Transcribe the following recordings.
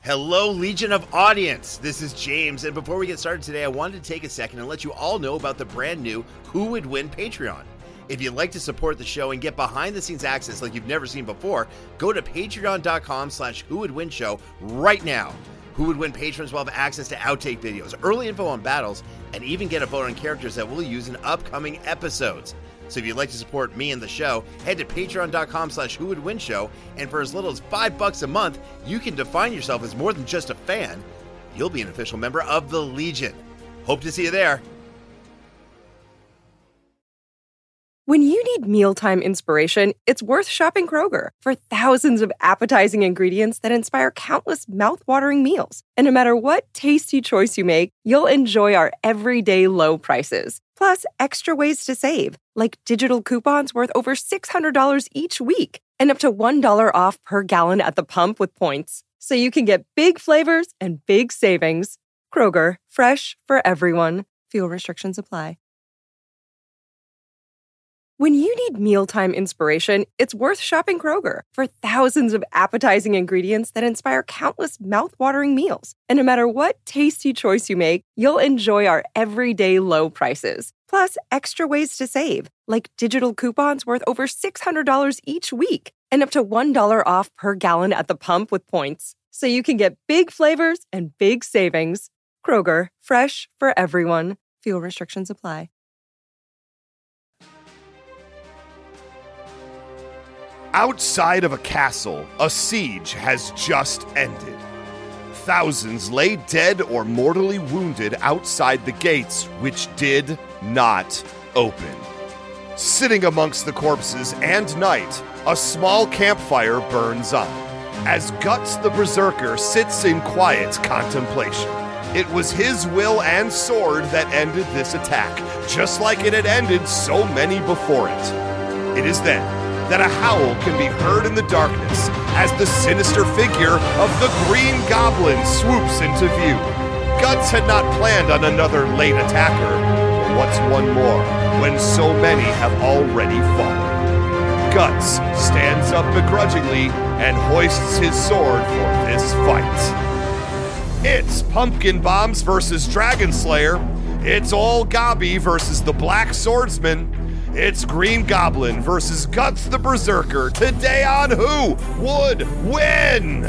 Hello, Legion of Audience. This is James, and before we get started today, I wanted to take a second and let you all know about the brand new Who Would Win Patreon. If you'd like to support the show and get behind-the-scenes access like you've never seen before, go to patreon.com/whowouldwinshow right now. Who Would Win patrons will have access to outtake videos, early info on battles, and even get a vote on characters that we'll use in upcoming episodes. So if you'd like to support me and the show, head to patreon.com/whowouldwinshow, and for as little as $5 a month, you can define yourself as more than just a fan. You'll be an official member of the Legion. Hope to see you there. When you need mealtime inspiration, it's worth shopping Kroger for thousands of appetizing ingredients that inspire countless mouth-watering meals. And no matter what tasty choice you make, you'll enjoy our everyday low prices. Plus, extra ways to save, like digital coupons worth over $600 each week and up to $1 off per gallon at the pump with points. So you can get big flavors and big savings. Kroger, fresh for everyone. Fuel restrictions apply. When you need mealtime inspiration, it's worth shopping Kroger for thousands of appetizing ingredients that inspire countless mouth-watering meals. And no matter what tasty choice you make, you'll enjoy our everyday low prices. Plus, extra ways to save, like digital coupons worth over $600 each week and up to $1 off per gallon at the pump with points. So you can get big flavors and big savings. Kroger, fresh for everyone. Fuel restrictions apply. Outside of a castle, a siege has just ended. Thousands lay dead or mortally wounded outside the gates, which did not open. Sitting amongst the corpses and night, a small campfire burns up, as Guts the Berserker sits in quiet contemplation. It was his will and sword that ended this attack, just like it had ended so many before it. It is then that a howl can be heard in the darkness as the sinister figure of the Green Goblin swoops into view. Guts had not planned on another late attacker. What's one more when so many have already fallen? Guts stands up begrudgingly and hoists his sword for this fight. It's Pumpkin Bombs versus Dragon Slayer. It's Ol Gabi versus the Black Swordsman. It's Green Goblin versus Guts the Berserker. Today on Who Would Win?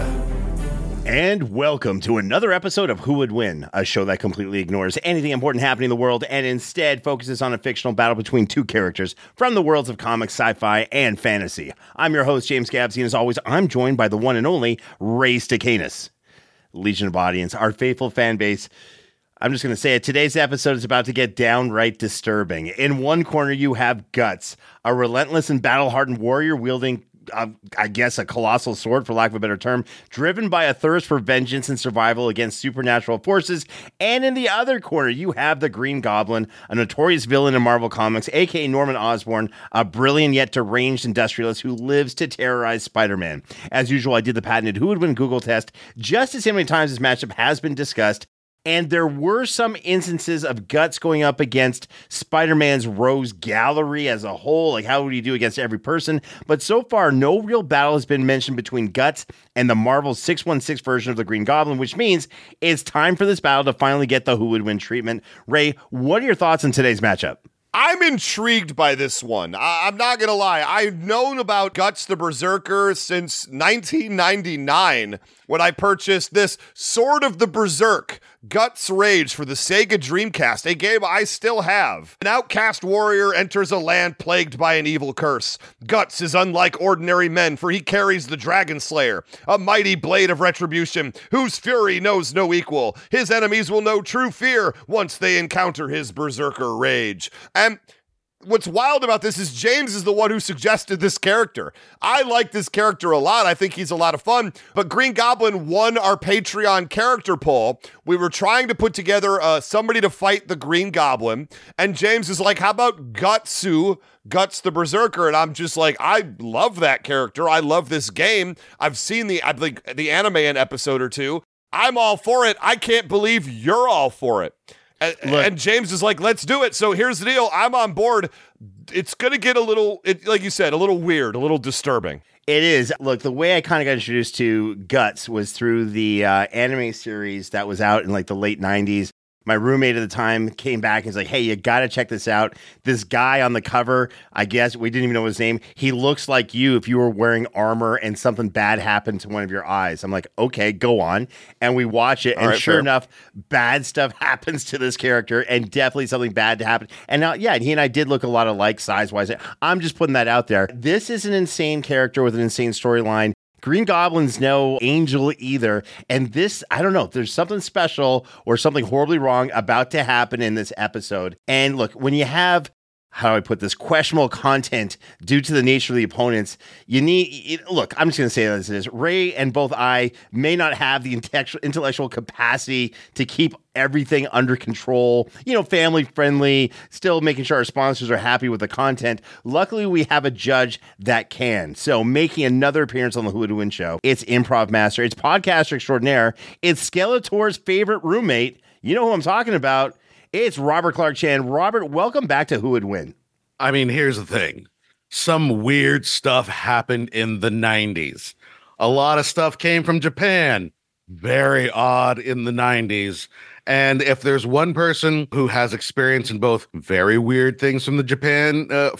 And welcome to another episode of Who Would Win, a show that completely ignores anything important happening in the world and instead focuses on a fictional battle between two characters from the worlds of comics, sci-fi, and fantasy. I'm your host, James Gabsy, and as always, I'm joined by the one and only Ray Stacanis. Legion of Audience, our faithful fan base. I'm just going to say it. Today's episode is about to get downright disturbing. In one corner, you have Guts, a relentless and battle-hardened warrior wielding, I guess, a colossal sword, for lack of a better term, driven by a thirst for vengeance and survival against supernatural forces. And in the other corner, you have the Green Goblin, a notorious villain in Marvel Comics, a.k.a. Norman Osborn, a brilliant yet deranged industrialist who lives to terrorize Spider-Man. As usual, I did the patented Who Would Win Google test just to see how many times this matchup has been discussed. And there were some instances of Guts going up against Spider-Man's Rose Gallery as a whole. Like, how would you do against every person? But so far, no real battle has been mentioned between Guts and the Marvel 616 version of the Green Goblin, which means it's time for this battle to finally get the Who Would Win treatment. Ray, what are your thoughts on today's matchup? I'm intrigued by this one. I'm not going to lie. I've known about Guts the Berserker since 1999 when I purchased this Sword of the Berserk Guts Rage for the Sega Dreamcast, a game I still have. An outcast warrior enters a land plagued by an evil curse. Guts is unlike ordinary men, for he carries the Dragon Slayer, a mighty blade of retribution whose fury knows no equal. His enemies will know true fear once they encounter his Berserker Rage. And what's wild about this is James is the one who suggested this character. I like this character a lot. I think he's a lot of fun. But Green Goblin won our Patreon character poll. We were trying to put together somebody to fight the Green Goblin. And James is like, how about Guts the Berserker? And I'm just like, I love that character. I love this game. I've seen the anime an episode or two. I'm all for it. I can't believe you're all for it. And James is like, let's do it. So here's the deal. I'm on board. It's going to get a little, like you said, a little weird, a little disturbing. It is. Look, the way I kind of got introduced to Guts was through the anime series that was out in like the late 90s. My roommate at the time came back and was like, hey, you got to check this out. This guy on the cover, I guess, we didn't even know his name. He looks like you if you were wearing armor and something bad happened to one of your eyes. I'm like, okay, go on. And we watch it. And sure enough, bad stuff happens to this character and definitely something bad to happen. And now, yeah, he and I did look a lot alike size-wise. I'm just putting that out there. This is an insane character with an insane storyline. Green Goblin's no angel either. And this, I don't know, there's something special or something horribly wrong about to happen in this episode. And look, when you have, how do I put this, questionable content due to the nature of the opponents, you need, look, I'm just going to say it as it is. Ray and both I may not have the intellectual capacity to keep everything under control, family friendly, still making sure our sponsors are happy with the content. Luckily, we have a judge that can. So making another appearance on the Who Would Win show, it's improv master, it's podcaster extraordinaire, it's Skeletor's favorite roommate. You know who I'm talking about. It's Robert Clark Chan. Robert, welcome back to Who Would Win. I mean, here's the thing. Some weird stuff happened in the 90s. A lot of stuff came from Japan. Very odd in the 90s. And if there's one person who has experience in both very weird things from Japan in the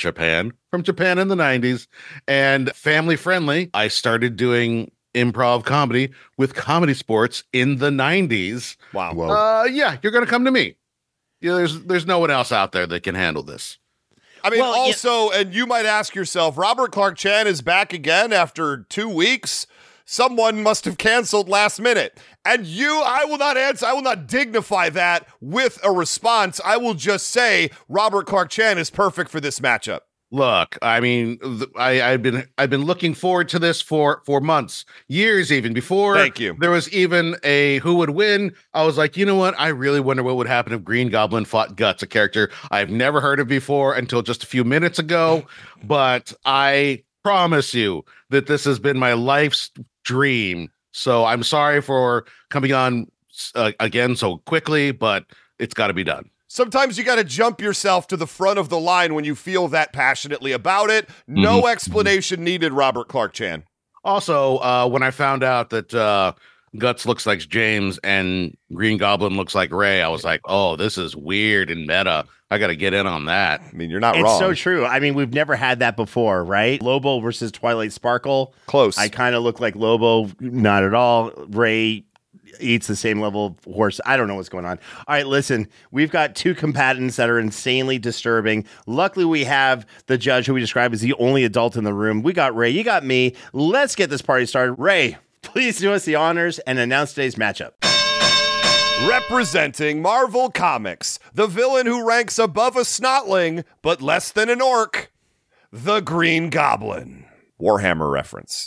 90s and family friendly, I started doing improv comedy with Comedy Sports in the 90s. Wow. Yeah, you're going to come to me. There's no one else out there that can handle this. I mean, and you might ask yourself, Robert Clark Chan is back again after 2 weeks. Someone must have canceled last minute. And I will not answer. I will not dignify that with a response. I will just say Robert Clark Chan is perfect for this matchup. Look, I mean, I've been looking forward to this for months, years, even before. Thank you. There was even a Who Would Win. I was like, you know what? I really wonder what would happen if Green Goblin fought Guts, a character I've never heard of before until just a few minutes ago. But I promise you that this has been my life's dream. So I'm sorry for coming on again so quickly, but it's got to be done. Sometimes you got to jump yourself to the front of the line when you feel that passionately about it. No explanation needed, Robert Clark Chan. Also, when I found out that Guts looks like James and Green Goblin looks like Ray, I was like, oh, this is weird and meta. I got to get in on that. I mean, you're not wrong. It's so true. I mean, we've never had that before, right? Lobo versus Twilight Sparkle. Close. I kind of look like Lobo. Not at all. Ray eats the same level of horse. I don't know what's going on. All right, listen, we've got two combatants that are insanely disturbing. Luckily, we have the judge who we describe as the only adult in the room. We got Ray, you got me. Let's get this party started. Ray, please do us the honors and announce today's matchup. Representing Marvel Comics, the villain who ranks above a snotling, but less than an orc, the Green Goblin. Warhammer reference.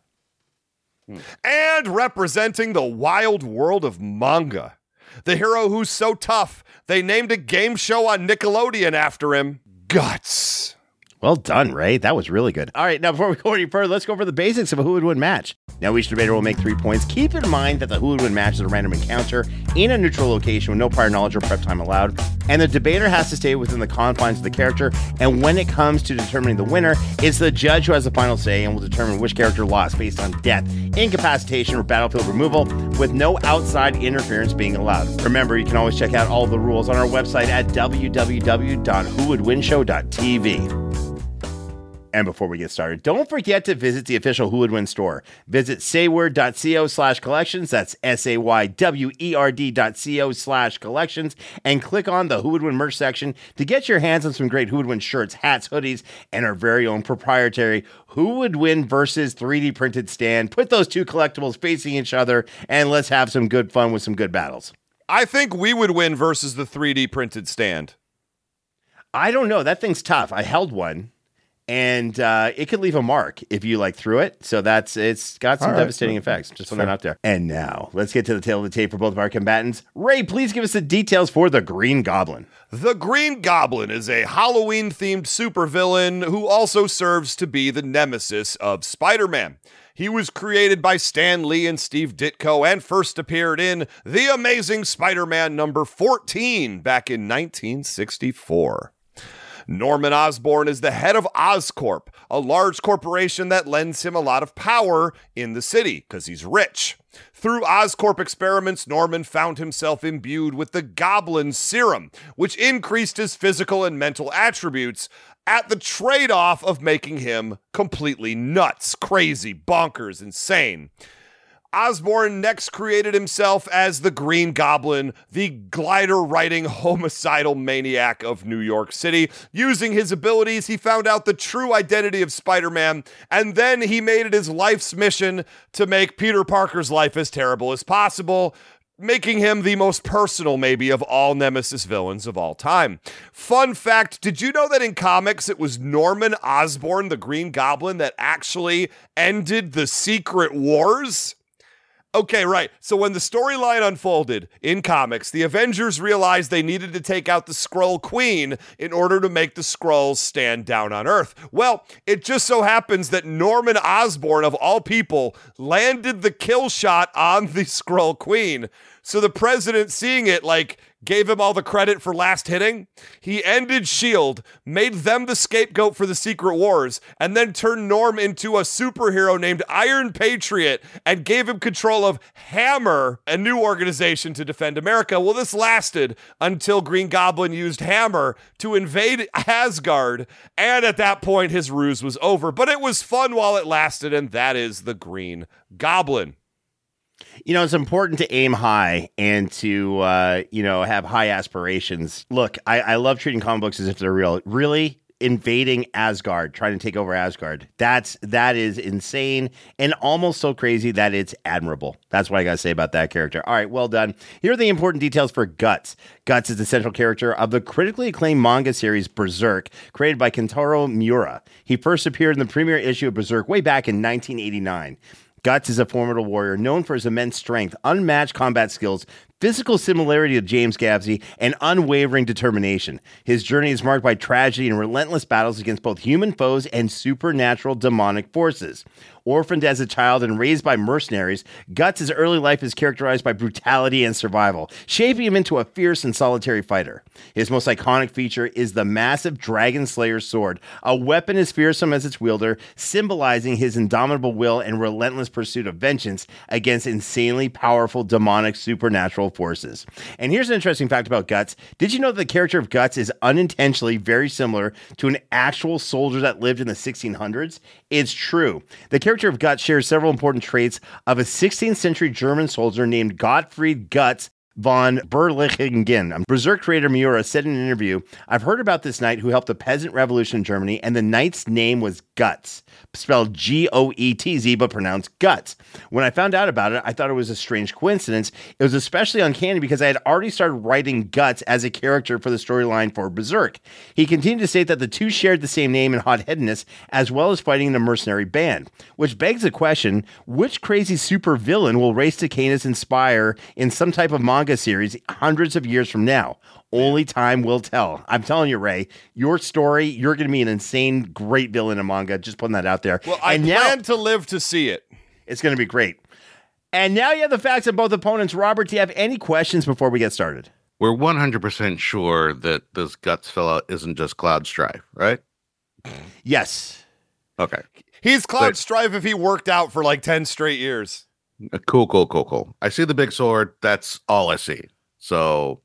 And representing the wild world of manga, the hero who's so tough, they named a game show on Nickelodeon after him, Guts. Well done, Ray. That was really good. All right, now before we go any further, let's go over the basics of a Who Would Win match. Now, each debater will make 3 points. Keep in mind that the Who Would Win match is a random encounter in a neutral location with no prior knowledge or prep time allowed, and the debater has to stay within the confines of the character, and when it comes to determining the winner, it's the judge who has the final say and will determine which character lost based on death, incapacitation, or battlefield removal, with no outside interference being allowed. Remember, you can always check out all the rules on our website at www.whowouldwinshow.tv. And before we get started, don't forget to visit the official Who Would Win store. Visit sayword.co/collections. That's saywerd.co/collections. And click on the Who Would Win merch section to get your hands on some great Who Would Win shirts, hats, hoodies, and our very own proprietary Who Would Win versus 3D printed stand. Put those two collectibles facing each other, and let's have some good fun with some good battles. I think we would win versus the 3D printed stand. I don't know. That thing's tough. I held one. And it could leave a mark if you threw it. So it's got some devastating effects. Just throwing that out there. And now let's get to the tail of the tape for both of our combatants. Ray, please give us the details for the Green Goblin. The Green Goblin is a Halloween-themed supervillain who also serves to be the nemesis of Spider-Man. He was created by Stan Lee and Steve Ditko and first appeared in The Amazing Spider-Man number 14 back in 1964. Norman Osborn is the head of Oscorp, a large corporation that lends him a lot of power in the city because he's rich. Through Oscorp experiments, Norman found himself imbued with the Goblin Serum, which increased his physical and mental attributes at the trade-off of making him completely nuts, crazy, bonkers, insane. Osborn next created himself as the Green Goblin, the glider-riding homicidal maniac of New York City. Using his abilities, he found out the true identity of Spider-Man, and then he made it his life's mission to make Peter Parker's life as terrible as possible, making him the most personal, maybe, of all Nemesis villains of all time. Fun fact, did you know that in comics it was Norman Osborn, the Green Goblin, that actually ended the Secret Wars? Okay, right. So when the storyline unfolded in comics, the Avengers realized they needed to take out the Skrull Queen in order to make the Skrulls stand down on Earth. Well, it just so happens that Norman Osborn, of all people, landed the kill shot on the Skrull Queen. So the president, seeing it, gave him all the credit for last hitting. He ended S.H.I.E.L.D., made them the scapegoat for the Secret Wars, and then turned Norm into a superhero named Iron Patriot and gave him control of Hammer, a new organization to defend America. Well, this lasted until Green Goblin used Hammer to invade Asgard, and at that point, his ruse was over. But it was fun while it lasted, and that is the Green Goblin. You know, it's important to aim high and to, have high aspirations. Look, I love treating comic books as if they're real. Really invading Asgard, trying to take over Asgard. That is insane and almost so crazy that it's admirable. That's what I got to say about that character. All right, well done. Here are the important details for Guts. Guts is the central character of the critically acclaimed manga series Berserk, created by Kentaro Miura. He first appeared in the premiere issue of Berserk way back in 1989. Guts is a formidable warrior known for his immense strength, unmatched combat skills, physical similarity to James Gavsey, and unwavering determination. His journey is marked by tragedy and relentless battles against both human foes and supernatural demonic forces. Orphaned as a child and raised by mercenaries, Guts' early life is characterized by brutality and survival, shaping him into a fierce and solitary fighter. His most iconic feature is the massive Dragon Slayer sword, a weapon as fearsome as its wielder, symbolizing his indomitable will and relentless pursuit of vengeance against insanely powerful demonic supernatural forces. And here's an interesting fact about Guts. Did you know that the character of Guts is unintentionally very similar to an actual soldier that lived in the 1600s? It's true. The character of Guts shares several important traits of a 16th century German soldier named Gottfried Guts von Berlichingen. Berserk creator Miura said in an interview, "I've heard about this knight who helped the peasant revolution in Germany, and the knight's name was Guts, spelled G-O-E-T-Z, but pronounced Guts. When I found out about it, I thought it was a strange coincidence. It was especially uncanny because I had already started writing Guts as a character for the storyline for Berserk." He continued to state that the two shared the same name and hot-headedness, as well as fighting in a mercenary band, which begs the question, which crazy supervillain will Ray Stakenas inspire in some type of manga series hundreds of years from now? Only time will tell. I'm telling you, Ray, your story, you're going to be an insane, great villain in manga. Just putting that out there. Well, I plan to live to see it. It's going to be great. And now you have the facts of both opponents. Robert, do you have any questions before we get started? We're 100% sure that this Guts fella isn't just Cloud Strife, right? Yes. Okay. He's Cloud Strife if he worked out for 10 straight years. Cool. I see the big sword. That's all I see. So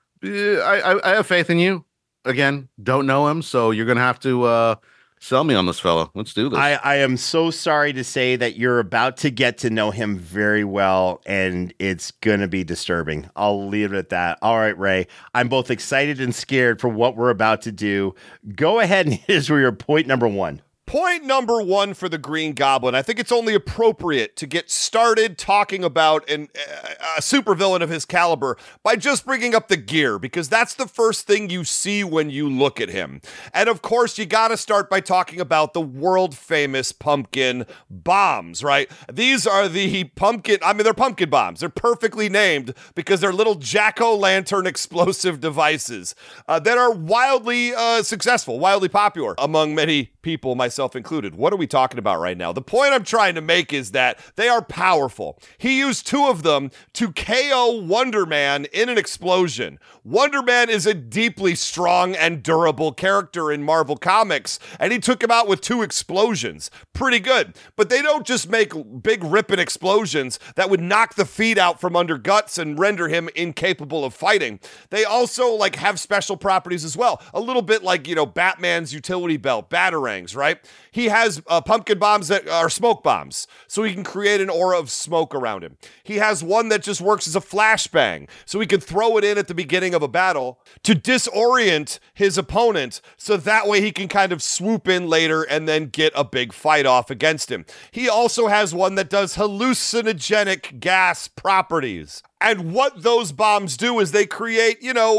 I have faith in you. Again, don't know him, so you're going to have to sell me on this fella. Let's do this. I am so sorry to say that you're about to get to know him very well, and it's going to be disturbing. I'll leave it at that. All right, Ray. I'm both excited and scared for what we're about to do. Go ahead and here's your point number one. Point number one for the Green Goblin. I think it's only appropriate to get started talking about a supervillain of his caliber by just bringing up the gear, because that's the first thing you see when you look at him. And of course, you got to start by talking about the world-famous pumpkin bombs, right? These are the they're pumpkin bombs. They're perfectly named because they're little jack-o'-lantern explosive devices that are wildly successful, wildly popular among many people, myself included, what are we talking about right now? The point I'm trying to make is that they are powerful. He used 2 of them to KO Wonder Man in an explosion. Wonder Man is a deeply strong and durable character in Marvel Comics, and he took him out with 2 explosions. Pretty good. But they don't just make big ripping explosions that would knock the feet out from under Guts and render him incapable of fighting. They also have special properties as well. A little bit like, Batman's utility belt, batarangs, right? He has pumpkin bombs that are smoke bombs, so he can create an aura of smoke around him. He has one that just works as a flashbang, so he can throw it in at the beginning of a battle to disorient his opponent, so that way he can kind of swoop in later and then get a big fight off against him. He also has one that does hallucinogenic gas properties. And what those bombs do is they create,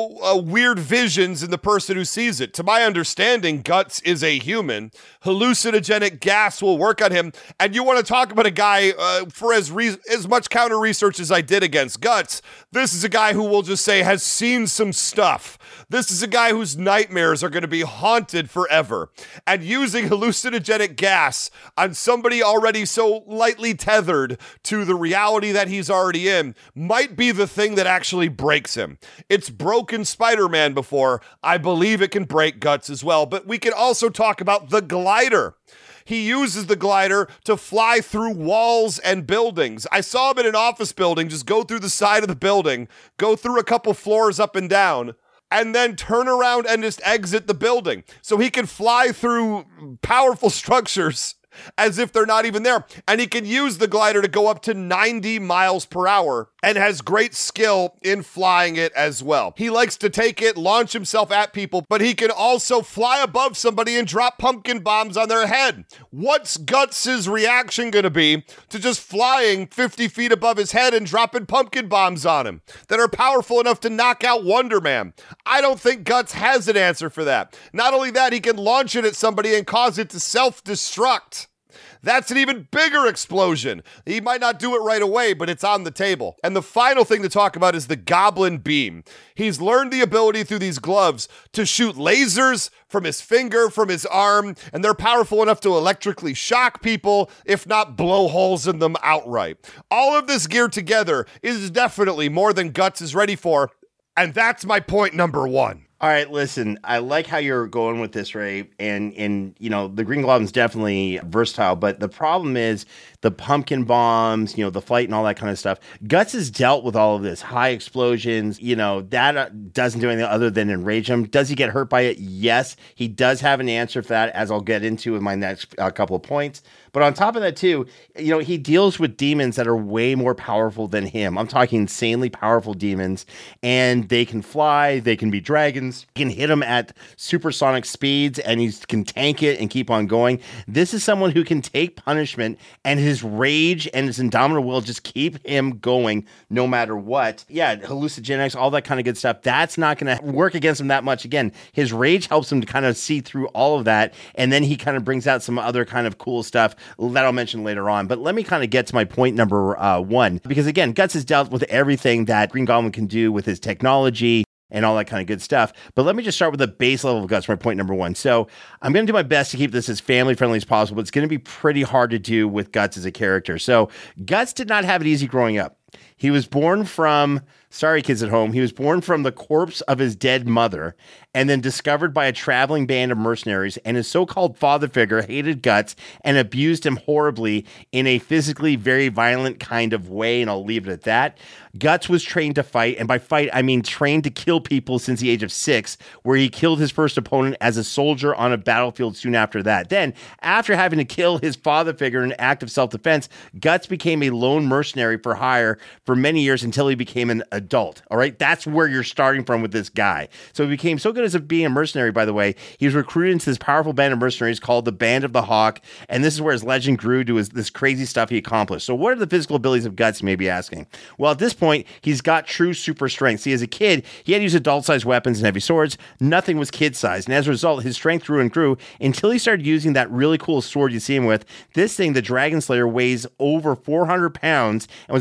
weird visions in the person who sees it. To my understanding, Guts is a human. Hallucinogenic gas will work on him. And you want to talk about a guy, for as much counter research as I did against Guts, this is a guy who will just say has seen some stuff. This is a guy whose nightmares are going to be haunted forever. And using hallucinogenic gas on somebody already so lightly tethered to the reality that he's already in might be the thing that actually breaks him. It's broken Spider-Man before. I believe it can break Guts as well. But we can also talk about the glider. He uses the glider to fly through walls and buildings. I saw him in an office building just go through the side of the building, go through a couple floors up and down, and then turn around and just exit the building. So he can fly through powerful structures as if they're not even there. And he can use the glider to go up to 90 miles per hour and has great skill in flying it as well. He likes to take it, launch himself at people, but he can also fly above somebody and drop pumpkin bombs on their head. What's Guts' reaction going to be to just flying 50 feet above his head and dropping pumpkin bombs on him that are powerful enough to knock out Wonder Man? I don't think Guts has an answer for that. Not only that, he can launch it at somebody and cause it to self-destruct. That's an even bigger explosion. He might not do it right away, but it's on the table. And the final thing to talk about is the Goblin Beam. He's learned the ability through these gloves to shoot lasers from his finger, from his arm, and they're powerful enough to electrically shock people, if not blow holes in them outright. All of this gear together is definitely more than Guts is ready for, and that's my point number 1. All right, listen, I like how you're going with this, Ray. And the Green Goblin's definitely versatile, but the problem is the pumpkin bombs, the flight and all that kind of stuff. Guts has dealt with all of this. High explosions, that doesn't do anything other than enrage him. Does he get hurt by it? Yes. He does have an answer for that, as I'll get into in my next couple of points. But on top of that, too, he deals with demons that are way more powerful than him. I'm talking insanely powerful demons, and they can fly, they can be dragons, he can hit them at supersonic speeds, and he can tank it and keep on going. This is someone who can take punishment, and his rage and his indomitable will just keep him going no matter what. Yeah, hallucinogenics, all that kind of good stuff, that's not going to work against him that much. Again, his rage helps him to kind of see through all of that, and then he kind of brings out some other kind of cool stuff that I'll mention later on. But let me kind of get to my point number 1, because again, Guts has dealt with everything that Green Goblin can do with his technology and all that kind of good stuff. But let me just start with the base level of Guts for my point number 1. So I'm going to do my best to keep this as family friendly as possible, but it's going to be pretty hard to do with Guts as a character. So Guts did not have it easy growing up. He was born from, sorry kids at home, he was born from the corpse of his dead mother and then discovered by a traveling band of mercenaries, and his so-called father figure hated Guts and abused him horribly in a physically very violent kind of way, and I'll leave it at that. Guts was trained to fight, and by fight, I mean trained to kill people since the age of 6, where he killed his first opponent as a soldier on a battlefield soon after that. Then, after having to kill his father figure in an act of self-defense, Guts became a lone mercenary for hire for many years until he became an adult. All right, that's where you're starting from with this guy. So he became so good as being a mercenary, by the way. He was recruited into this powerful band of mercenaries called the Band of the Hawk, and this is where his legend grew to this crazy stuff he accomplished. So what are the physical abilities of Guts, you may be asking? Well, at this point, he's got true super strength. See, as a kid, he had to use adult-sized weapons and heavy swords. Nothing was kid-sized, and as a result, his strength grew and grew until he started using that really cool sword you see him with. This thing, the Dragon Slayer, weighs over 400 pounds and was about 7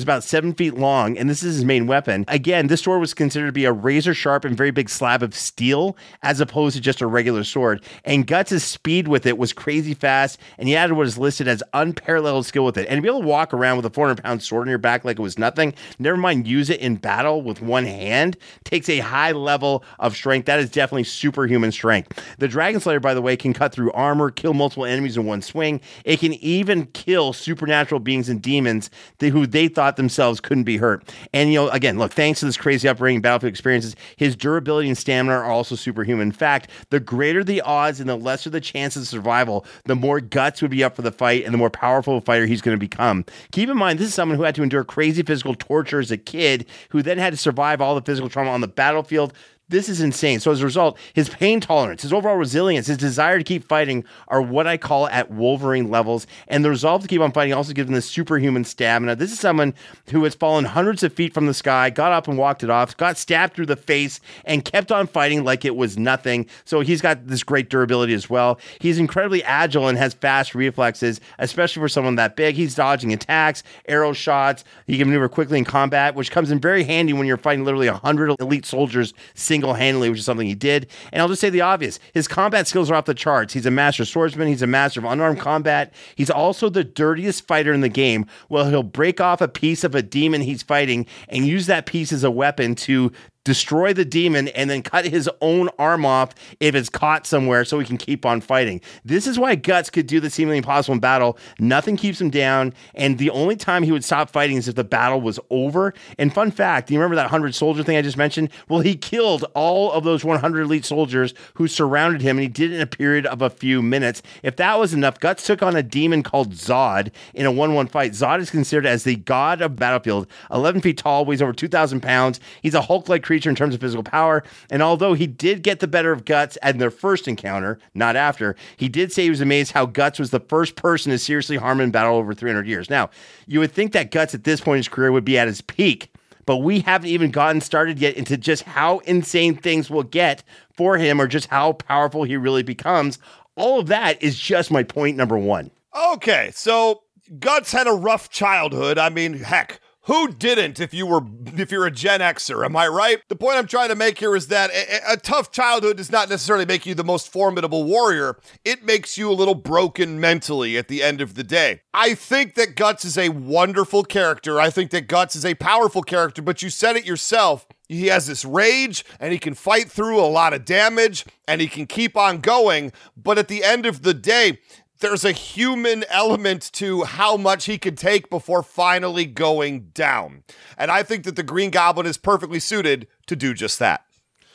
7 feet long, and this is his main weapon. Again, this sword was considered to be a razor sharp and very big slab of steel as opposed to just a regular sword. And Guts' speed with it was crazy fast, and he added what is listed as unparalleled skill with it. And to be able to walk around with a 400-pound sword on your back like it was nothing, never mind use it in battle with one hand, takes a high level of strength. That is definitely superhuman strength. The Dragon Slayer, by the way, can cut through armor, kill multiple enemies in one swing. It can even kill supernatural beings and demons who they thought themselves couldn't be hurt. And, again, look, thanks to this crazy upbringing, battlefield experiences, his durability and stamina are also superhuman. In fact, the greater the odds and the lesser the chances of survival, the more Guts would be up for the fight and the more powerful a fighter he's going to become. Keep in mind, this is someone who had to endure crazy physical torture as a kid, who then had to survive all the physical trauma on the battlefield. This is insane. So as a result, his pain tolerance, his overall resilience, his desire to keep fighting are what I call at Wolverine levels. And the resolve to keep on fighting also gives him this superhuman stamina. This is someone who has fallen hundreds of feet from the sky, got up and walked it off, got stabbed through the face, and kept on fighting like it was nothing. So he's got this great durability as well. He's incredibly agile and has fast reflexes, especially for someone that big. He's dodging attacks, arrow shots. He can maneuver quickly in combat, which comes in very handy when you're fighting literally 100 elite soldiers single-handedly, which is something he did. And I'll just say the obvious. His combat skills are off the charts. He's a master swordsman. He's a master of unarmed combat. He's also the dirtiest fighter in the game. Well, he'll break off a piece of a demon he's fighting and use that piece as a weapon to destroy the demon and then cut his own arm off if it's caught somewhere so he can keep on fighting. This is why Guts could do the seemingly impossible in battle. Nothing keeps him down, and the only time he would stop fighting is if the battle was over. And fun fact, do you remember that 100 soldier thing I just mentioned? Well, he killed all of those 100 elite soldiers who surrounded him, and he did it in a period of a few minutes. If that was enough, Guts took on a demon called Zod in a 1-1 fight. Zod is considered as the god of battlefield, 11 feet tall, weighs over 2,000 pounds. He's a Hulk-like creature in terms of physical power, and although he did get the better of Guts at their first encounter, not after, he did say he was amazed how Guts was the first person to seriously harm him in battle over 300 years. Now, you would think that Guts at this point in his career would be at his peak, but we haven't even gotten started yet into just how insane things will get for him or just how powerful he really becomes. All of that is just my point number one. Okay, so Guts had a rough childhood. I mean, heck, who didn't if you're a Gen Xer, am I right? The point I'm trying to make here is that a tough childhood does not necessarily make you the most formidable warrior. It makes you a little broken mentally at the end of the day. I think that Guts is a wonderful character. I think that Guts is a powerful character, but you said it yourself. He has this rage, and he can fight through a lot of damage, and he can keep on going. But at the end of the day, there's a human element to how much he can take before finally going down. And I think that the Green Goblin is perfectly suited to do just that.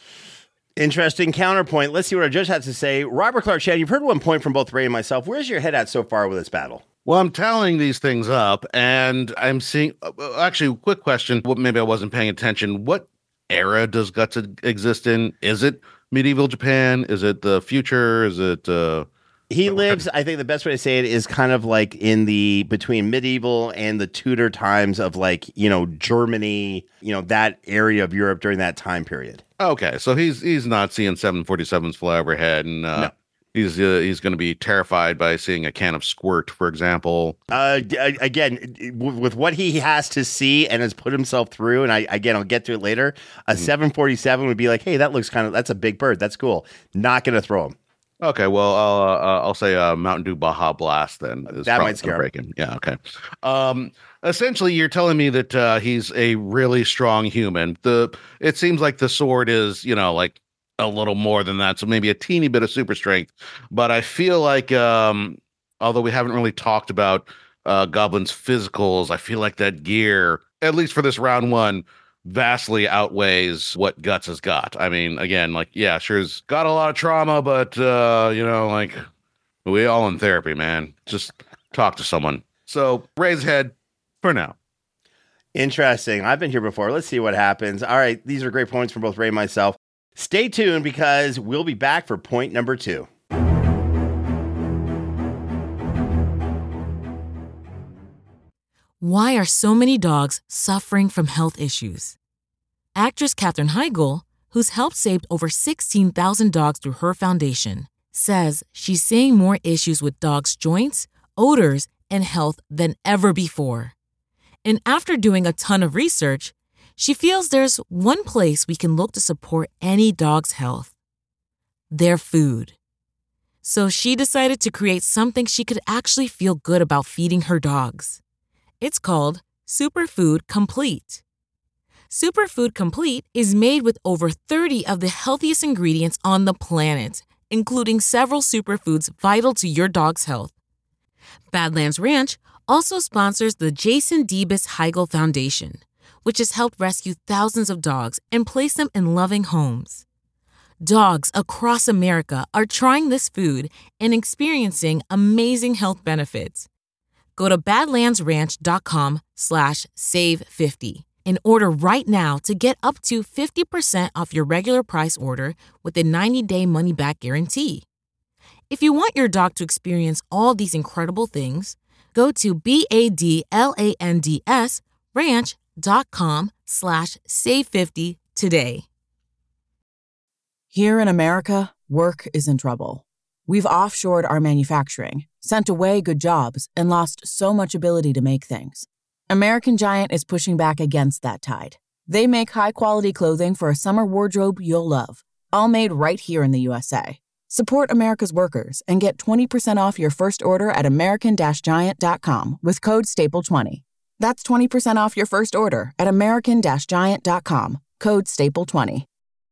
Interesting counterpoint. Let's see what our judge has to say. Robert Clark, Chad, you've heard one point from both Ray and myself. Where's your head at so far with this battle? Well, I'm tallying these things up, and I'm seeing... Actually, quick question. Maybe I wasn't paying attention. What era does Guts exist in? Is it medieval Japan? Is it the future? Is it... He lives, I think the best way to say it is kind of like between medieval and the Tudor times of Germany, that area of Europe during that time period. Okay, so he's not seeing 747s fly overhead, and no. He's going to be terrified by seeing a can of squirt, for example. Again, with what he has to see and has put himself through, and I'll get to it later, a 747 would be like, hey, that's a big bird. That's cool. Not going to throw him. Okay, well, I'll say Mountain Dew Baja Blast then. That might scare him. Yeah, okay. Essentially, you're telling me that he's a really strong human. It seems like the sword is, like a little more than that, so maybe a teeny bit of super strength. But I feel like, although we haven't really talked about Goblin's physicals, I feel like that gear, at least for this round one, vastly outweighs what Guts has got. I mean, again, sure, he's got a lot of trauma, but, we all in therapy, man. Just talk to someone. So, raise head for now. Interesting. I've been here before. Let's see what happens. All right, these are great points from both Ray and myself. Stay tuned because we'll be back for point number 2. Why are so many dogs suffering from health issues? Actress Katherine Heigl, who's helped save over 16,000 dogs through her foundation, says she's seeing more issues with dogs' joints, odors, and health than ever before. And after doing a ton of research, she feels there's one place we can look to support any dog's health: their food. So she decided to create something she could actually feel good about feeding her dogs. It's called Superfood Complete. Superfood Complete is made with over 30 of the healthiest ingredients on the planet, including several superfoods vital to your dog's health. Badlands Ranch also sponsors the Jason Debus Heigl Foundation, which has helped rescue thousands of dogs and place them in loving homes. Dogs across America are trying this food and experiencing amazing health benefits. Go to badlandsranch.com/save50 and order right now to get up to 50% off your regular price order with a 90-day money-back guarantee. If you want your dog to experience all these incredible things, go to badlandsranch.com/save50 today. Here in America, work is in trouble. We've offshored our manufacturing, sent away good jobs, and lost so much ability to make things. American Giant is pushing back against that tide. They make high-quality clothing for a summer wardrobe you'll love, all made right here in the USA. Support America's workers and get 20% off your first order at American-Giant.com with code STAPLE20. That's 20% off your first order at American-Giant.com, code STAPLE20.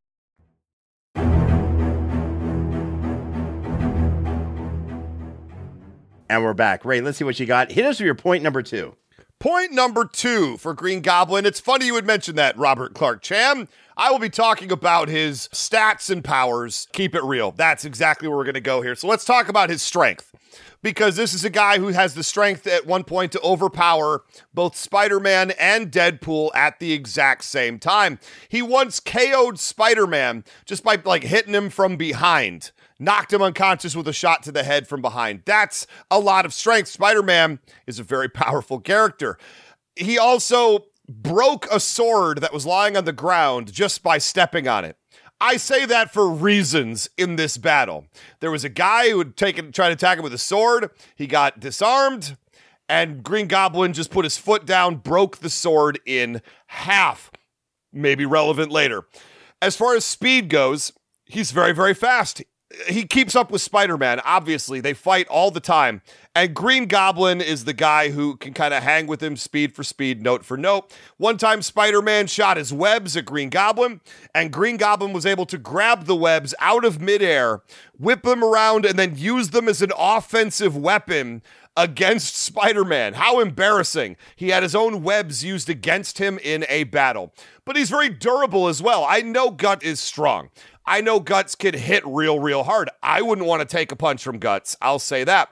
And we're back. Ray, let's see what you got. Hit us with your point number 2. Point number 2 for Green Goblin. It's funny you would mention that, Robert Clark Cham. I will be talking about his stats and powers. Keep it real. That's exactly where we're going to go here. So let's talk about his strength, because this is a guy who has the strength at one point to overpower both Spider-Man and Deadpool at the exact same time. He once KO'd Spider-Man just by hitting him from behind. Knocked him unconscious with a shot to the head from behind. That's a lot of strength. Spider-Man is a very powerful character. He also broke a sword that was lying on the ground just by stepping on it. I say that for reasons in this battle. There was a guy who would try to attack him with a sword. He got disarmed, and Green Goblin just put his foot down, broke the sword in half. Maybe relevant later. As far as speed goes, he's very, very fast. He keeps up with Spider-Man, obviously. They fight all the time. And Green Goblin is the guy who can kind of hang with him speed for speed, note for note. One time, Spider-Man shot his webs at Green Goblin, and Green Goblin was able to grab the webs out of midair, whip them around, and then use them as an offensive weapon against Spider-Man. How embarrassing. He had his own webs used against him in a battle. But he's very durable as well. I know Gut is strong. I know Guts can hit real, real hard. I wouldn't want to take a punch from Guts. I'll say that.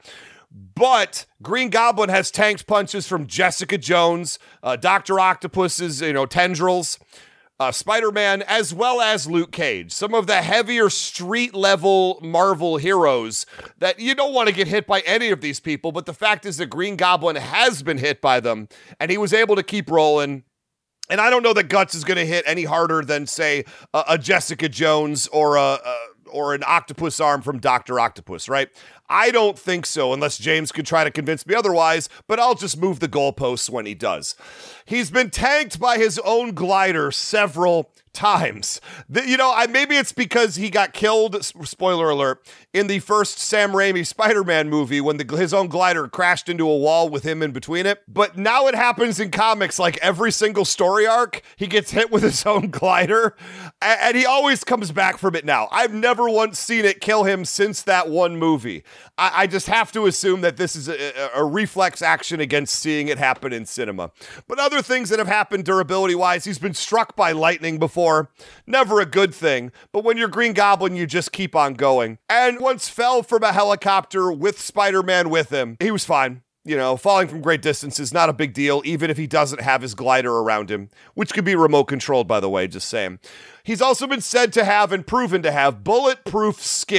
But Green Goblin has tanked punches from Jessica Jones, Dr. Octopus's, tendrils, Spider-Man, as well as Luke Cage. Some of the heavier street-level Marvel heroes that you don't want to get hit by any of these people. But the fact is that Green Goblin has been hit by them, and he was able to keep rolling. And I don't know that Guts is going to hit any harder than, say, a Jessica Jones or an octopus arm from Dr. Octopus, right? I don't think so, unless James could try to convince me otherwise, but I'll just move the goalposts when he does. He's been tanked by his own glider several times. Maybe it's because he got killed, spoiler alert, in the first Sam Raimi Spider-Man movie when his own glider crashed into a wall with him in between it. But now it happens in comics, like every single story arc, he gets hit with his own glider, and he always comes back from it now. I've never once seen it kill him since that one movie. I just have to assume that this is a reflex action against seeing it happen in cinema. But other things that have happened durability-wise, he's been struck by lightning before. Never a good thing. But when you're Green Goblin, you just keep on going. And once fell from a helicopter with Spider-Man with him. He was fine. Falling from great distances, not a big deal, even if he doesn't have his glider around him, which could be remote controlled, by the way, just saying. He's also been said to have and proven to have bulletproof skin.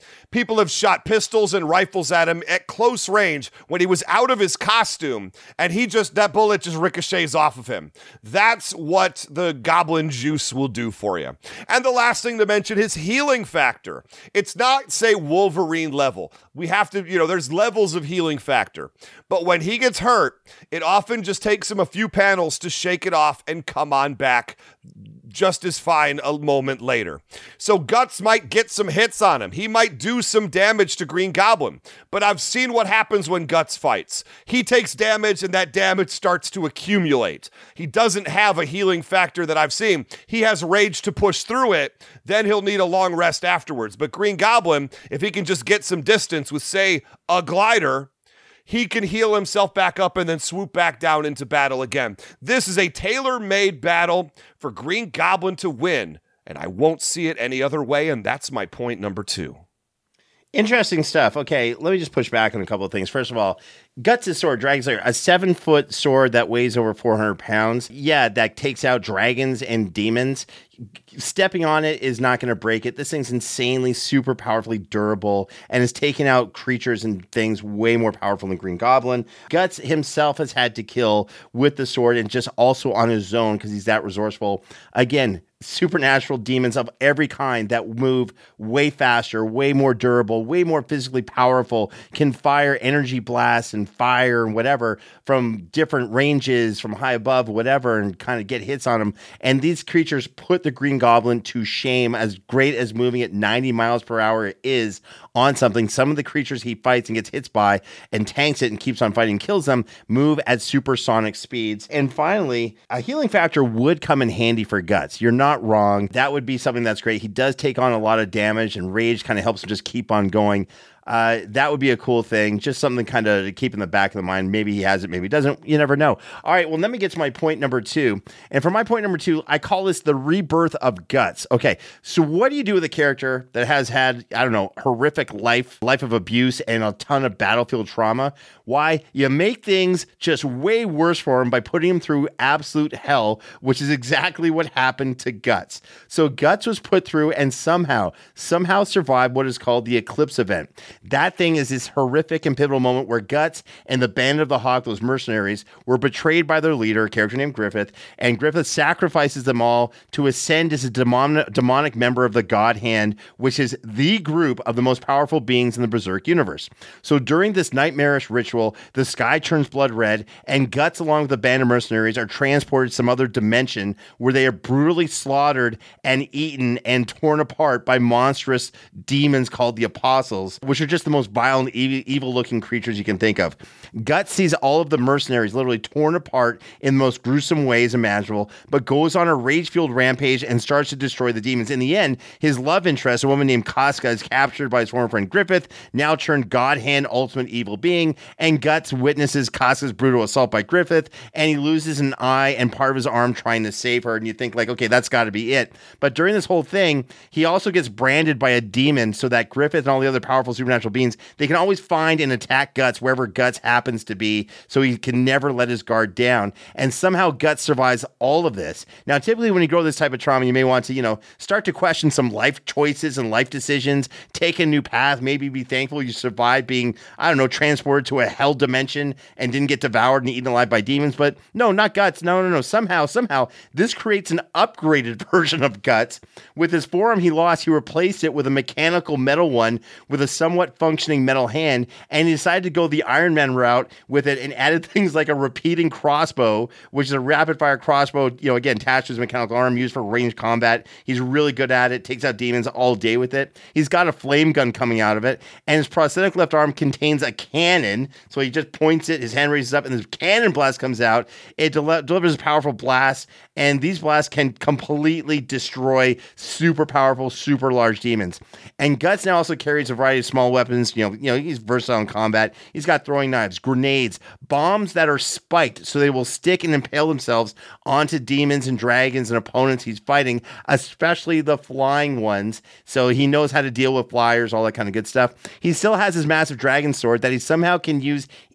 People have shot pistols and rifles at him at close range when he was out of his costume, and that bullet just ricochets off of him. That's what the goblin juice will do for you. And the last thing to mention is healing factor. It's not, say, Wolverine level. We have to, there's levels of healing factor. But when he gets hurt, it often just takes him a few panels to shake it off and come on back just as fine a moment later. So Guts might get some hits on him. He might do some damage to Green Goblin. But I've seen what happens when Guts fights. He takes damage and that damage starts to accumulate. He doesn't have a healing factor that I've seen. He has rage to push through it. Then he'll need a long rest afterwards. But Green Goblin, if he can just get some distance with, say, a glider, he can heal himself back up and then swoop back down into battle again. This is a tailor-made battle for Green Goblin to win, and I won't see it any other way, and that's my point number 2. Interesting stuff. Okay, let me just push back on a couple of things. First of all, Guts' sword, Dragon Slayer, a 7-foot sword that weighs over 400 pounds. Yeah, that takes out dragons and demons. Stepping on it is not going to break it. This thing's insanely, super powerfully durable and has taken out creatures and things way more powerful than Green Goblin. Guts himself has had to kill with the sword and just also on his own because he's that resourceful. Again, supernatural demons of every kind that move way faster, way more durable, way more physically powerful, can fire energy blasts and fire and whatever from different ranges, from high above, whatever, and kind of get hits on them. And these creatures put the Green Goblin to shame, as great as moving at 90 miles per hour is on something. Some of the creatures he fights and gets hits by and tanks it and keeps on fighting and kills them move at supersonic speeds. And finally, a healing factor would come in handy for Guts. You're not wrong. That would be something that's great. He does take on a lot of damage, and rage kind of helps him just keep on going. That would be a cool thing. Just something kind of to keep in the back of the mind. Maybe he has it, maybe he doesn't. You never know. All right, well, let me get to my point number 2. And for my point number 2, I call this the rebirth of Guts. Okay, so what do you do with a character that has had, horrific life of abuse and a ton of battlefield trauma? Why? You make things just way worse for him by putting him through absolute hell, which is exactly what happened to Guts. So Guts was put through and somehow survived what is called the Eclipse event. That thing is this horrific and pivotal moment where Guts and the Band of the Hawk, those mercenaries, were betrayed by their leader, a character named Griffith, and Griffith sacrifices them all to ascend as a demonic member of the God Hand, which is the group of the most powerful beings in the Berserk universe. So during this nightmarish ritual, the sky turns blood red, and Guts, along with the band of mercenaries, are transported to some other dimension where they are brutally slaughtered and eaten and torn apart by monstrous demons called the Apostles, which are just the most vile and evil-looking creatures you can think of. Guts sees all of the mercenaries literally torn apart in the most gruesome ways imaginable, but goes on a rage-fueled rampage and starts to destroy the demons. In the end, his love interest, a woman named Casca, is captured by his former friend Griffith, now turned God Hand ultimate evil being, and Guts witnesses Casca's brutal assault by Griffith, and he loses an eye and part of his arm trying to save her, and you think, like, okay, that's got to be it. But during this whole thing, he also gets branded by a demon so that Griffith and all the other powerful supernatural beings, they can always find and attack Guts wherever Guts happens to be, so he can never let his guard down. And somehow Guts survives all of this. Now, typically when you go through this type of trauma, you may want to, start to question some life choices and life decisions, take a new path, maybe be thankful you survived being, transported to a hell dimension and didn't get devoured and eaten alive by demons. But no, not Guts. No. Somehow this creates an upgraded version of Guts. With his forearm he lost, he replaced it with a mechanical metal one with a somewhat functioning metal hand, and he decided to go the Iron Man route with it and added things like a repeating crossbow, which is a rapid fire crossbow, again, attached to his mechanical arm, used for ranged combat. He's really good at it, takes out demons all day with it. He's got a flame gun coming out of it, and his prosthetic left arm contains a cannon, so he just points it, his hand raises up, and this cannon blast comes out. It delivers a powerful blast, and these blasts can completely destroy super powerful, super large demons. And Guts now also carries a variety of small weapons. He's versatile in combat. He's got throwing knives, grenades, bombs that are spiked so they will stick and impale themselves onto demons and dragons and opponents he's fighting, especially the flying ones. So he knows how to deal with flyers, all that kind of good stuff. He still has his massive dragon sword that he somehow can use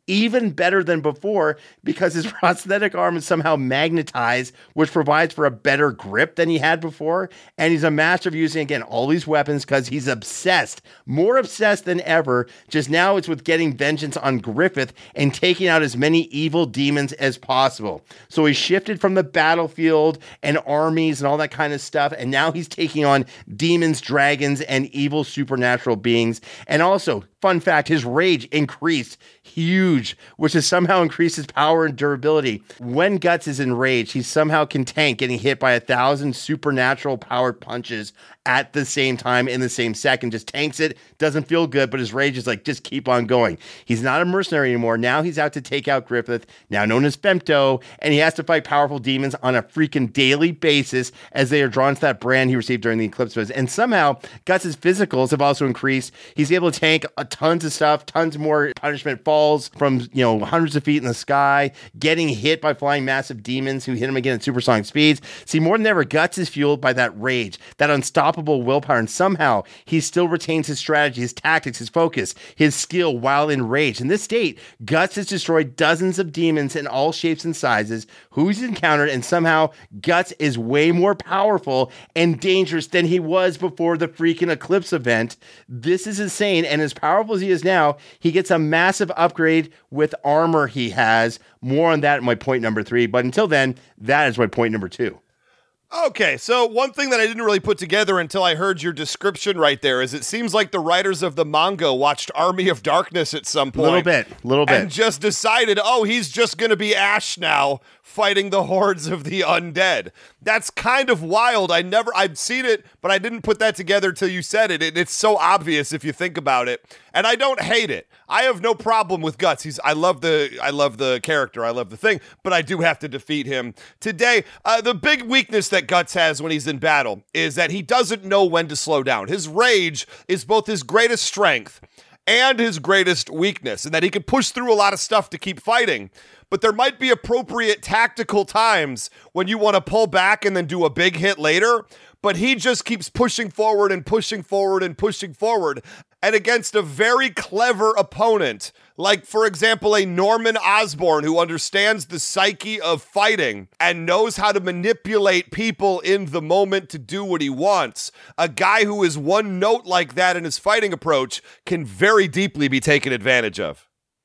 even better than before because his prosthetic arm is somehow magnetized, which provides for a better grip than he had before. And he's a master of using, again, all these weapons because he's obsessed, more obsessed than ever. Just now it's with getting vengeance on Griffith and taking out as many evil demons as possible. So he shifted from the battlefield and armies and all that kind of stuff. And now he's taking on demons, dragons, and evil supernatural beings. And also, fun fact, his rage increased huge, which has somehow increased his power and durability. When Guts is enraged, he somehow can tank getting hit by 1,000 supernatural powered punches at the same time in the same second. Just tanks it, doesn't feel good, but his rage is like, just keep on going. He's not a mercenary anymore. Now he's out to take out Griffith, now known as Femto, and he has to fight powerful demons on a freaking daily basis as they are drawn to that brand he received during the Eclipse Phase. And somehow, Guts' physicals have also increased. He's able to tank tons of stuff, tons more punishment falls from, hundreds of feet in the sky, getting hit by flying massive demons who hit him again at supersonic speeds. See, more than ever, Guts is fueled by that rage, that unstoppable willpower, and somehow he still retains his strategy, his tactics, his focus, his skill while enraged. In this state, Guts has destroyed dozens of demons in all shapes and sizes who he's encountered, and somehow Guts is way more powerful and dangerous than he was before the freaking Eclipse event. This is insane, and as powerful as he is now, he gets a massive upgrade with armor he has. More on that in my point number 3, but until then, that is my point number 2. Okay, so one thing that I didn't really put together until I heard your description right there is it seems like the writers of the manga watched Army of Darkness at some point. Little bit. And just decided, he's just going to be Ash now, fighting the hordes of the undead. That's kind of wild. I've seen it, but I didn't put that together till you said it. It's so obvious if you think about it. And I don't hate it. I have no problem with Guts. I love the character. I love the thing, but I do have to defeat him today. The big weakness that Guts has when he's in battle is that he doesn't know when to slow down. His rage is both his greatest strength and his greatest weakness, and that he can push through a lot of stuff to keep fighting. But there might be appropriate tactical times when you want to pull back and then do a big hit later. But he just keeps pushing forward and pushing forward and pushing forward. And against a very clever opponent, like, for example, a Norman Osborn who understands the psyche of fighting and knows how to manipulate people in the moment to do what he wants, a guy who is one note like that in his fighting approach can very deeply be taken advantage of.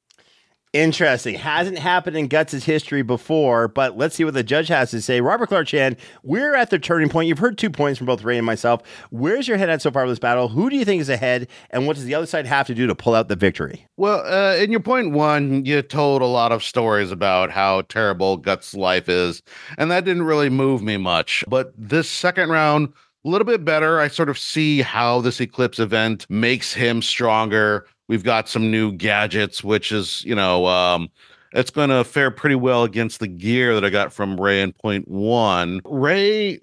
Interesting. Hasn't happened in Guts' history before, but let's see what the judge has to say. Robert Clark Chan, we're at the turning point. You've heard 2 points from both Ray and myself. Where's your head at so far with this battle? Who do you think is ahead, and what does the other side have to do to pull out the victory? Well, in your point 1, you told a lot of stories about how terrible Guts' life is, and that didn't really move me much. But this second round, a little bit better. I sort of see how this Eclipse event makes him stronger. We've got some new gadgets, which is, it's going to fare pretty well against the gear that I got from Ray in point 1. Ray,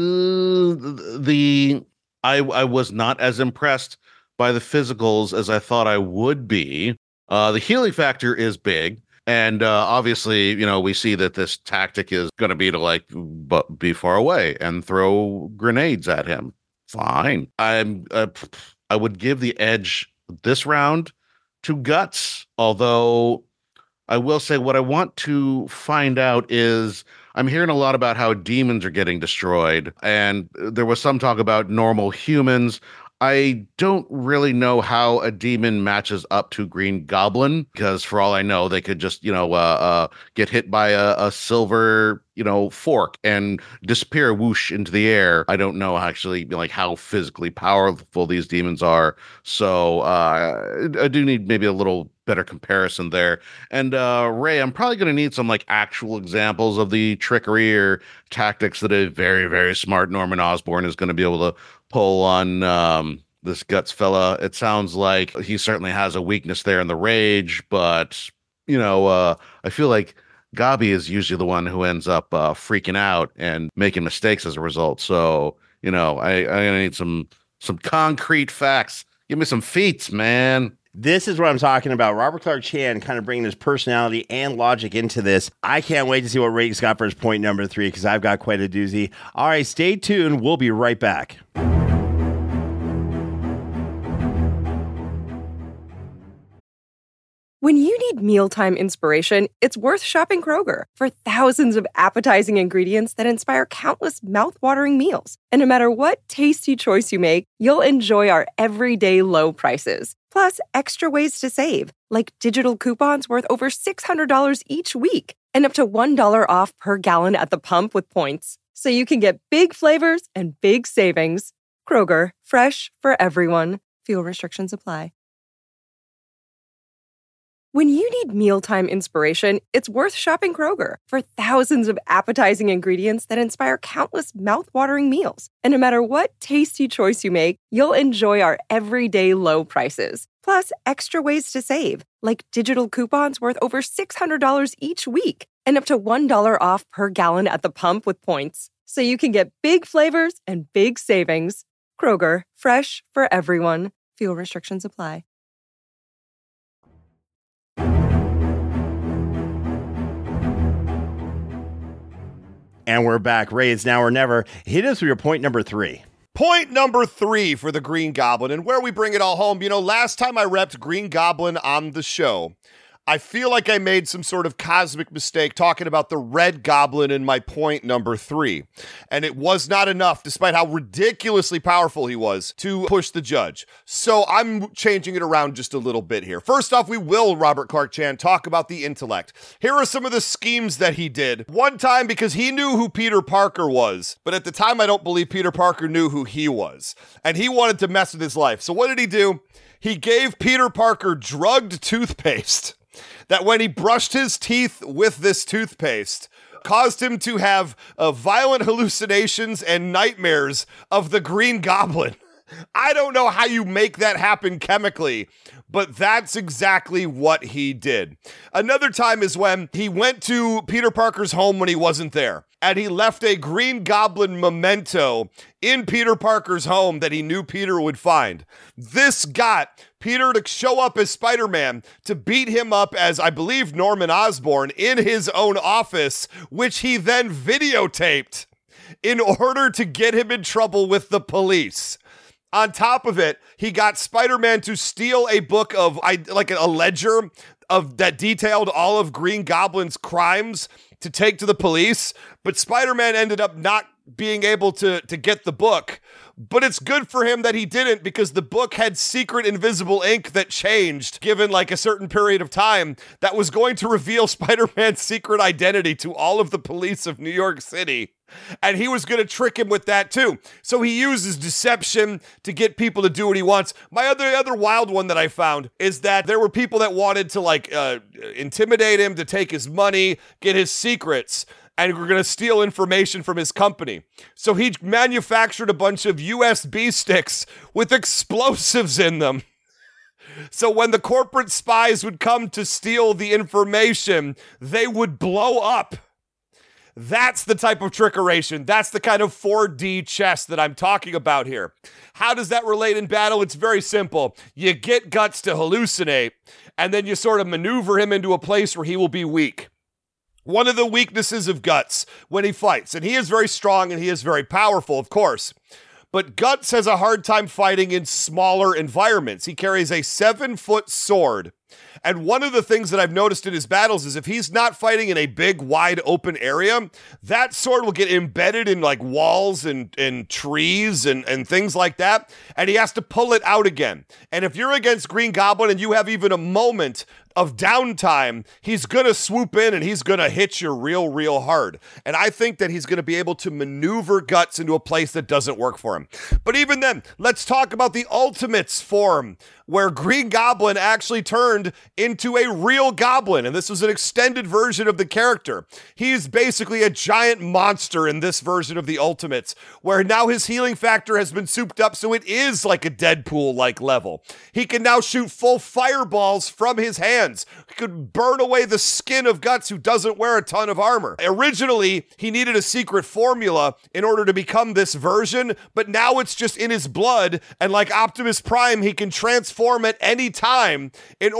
I was not as impressed by the physicals as I thought I would be. The healing factor is big. And obviously, we see that this tactic is going to be to be far away and throw grenades at him. Fine. I would give the edge this round to Guts, although I will say what I want to find out is I'm hearing a lot about how demons are getting destroyed, and there was some talk about normal humans. I don't really know how a demon matches up to Green Goblin, because for all I know, they could just, get hit by a silver, fork and disappear whoosh into the air. I don't know actually how physically powerful these demons are. So I do need maybe a little better comparison there. And Ray, I'm probably going to need some actual examples of the trickery or tactics that a very, very smart Norman Osborn is going to be able to pull on this Guts fella. It sounds like he certainly has a weakness there in the rage, but I feel like Gabi is usually the one who ends up freaking out and making mistakes as a result. So I need some concrete facts. Give me some feats, man. This is what I'm talking about. Robert Clark Chan kind of bringing his personality and logic into this. I can't wait to see what Ray's got for his point number 3, because I've got quite a doozy. All right, stay tuned. We'll be right back. When you need mealtime inspiration, it's worth shopping Kroger for thousands of appetizing ingredients that inspire countless mouth-watering meals. And no matter what tasty choice you make, you'll enjoy our everyday low prices. Plus, extra ways to save, like digital coupons worth over $600 each week and up to $1 off per gallon at the pump with points. So you can get big flavors and big savings. Kroger, fresh for everyone. Fuel restrictions apply. When you need mealtime inspiration, it's worth shopping Kroger for thousands of appetizing ingredients that inspire countless mouth-watering meals. And no matter what tasty choice you make, you'll enjoy our everyday low prices. Plus, extra ways to save, like digital coupons worth over $600 each week and up to $1 off per gallon at the pump with points. So you can get big flavors and big savings. Kroger, fresh for everyone. Fuel restrictions apply. And we're back. Ray, it's now or never. Hit us with your point number 3. Point number 3 for the Green Goblin, and where we bring it all home. You know, last time I repped Green Goblin on the show, I feel like I made some sort of cosmic mistake talking about the Red Goblin in my point number 3. And it was not enough, despite how ridiculously powerful he was, to push the judge. So I'm changing it around just a little bit here. First off, we will, Robert Clark Chan, talk about the intellect. Here are some of the schemes that he did. One time, because he knew who Peter Parker was, but at the time I don't believe Peter Parker knew who he was. And he wanted to mess with his life. So what did he do? He gave Peter Parker drugged toothpaste that when he brushed his teeth with this toothpaste, caused him to have violent hallucinations and nightmares of the Green Goblin. I don't know how you make that happen chemically, but that's exactly what he did. Another time is when he went to Peter Parker's home when he wasn't there, and he left a Green Goblin memento in Peter Parker's home that he knew Peter would find. This got Peter to show up as Spider-Man to beat him up as, I believe, Norman Osborn in his own office, which he then videotaped in order to get him in trouble with the police. On top of it, he got Spider-Man to steal a book of, like a ledger of that detailed all of Green Goblin's crimes to take to the police, but Spider-Man ended up not being able to get the book. But it's good for him that he didn't, because the book had secret invisible ink that changed given like a certain period of time that was going to reveal Spider-Man's secret identity to all of the police of New York City. And he was going to trick him with that too. So he uses deception to get people to do what he wants. My other wild one that I found is that there were people that wanted to intimidate him, to take his money, get his secrets, and we're going to steal information from his company. So he manufactured a bunch of USB sticks with explosives in them. So when the corporate spies would come to steal the information, they would blow up. That's the type of trickeration. That's the kind of 4D chess that I'm talking about here. How does that relate in battle? It's very simple. You get Guts to hallucinate, and then you sort of maneuver him into a place where he will be weak. One of the weaknesses of Guts when he fights, and he is very strong and he is very powerful, of course, but Guts has a hard time fighting in smaller environments. He carries a 7-foot sword. And one of the things that I've noticed in his battles is if he's not fighting in a big, wide open area, that sword will get embedded in like walls and trees and things like that. And he has to pull it out again. And if you're against Green Goblin and you have even a moment of downtime, he's going to swoop in and he's going to hit you real, real hard. And I think that he's going to be able to maneuver Guts into a place that doesn't work for him. But even then, let's talk about the Ultimates form, where Green Goblin actually turned into a real goblin. And this was an extended version of the character. He's basically a giant monster in this version of the Ultimates, where now his healing factor has been souped up so it is like a Deadpool-like level. He can now shoot full fireballs from his hands. He could burn away the skin of Guts, who doesn't wear a ton of armor. Originally, he needed a secret formula in order to become this version, but now it's just in his blood, and like Optimus Prime, he can transform at any time in order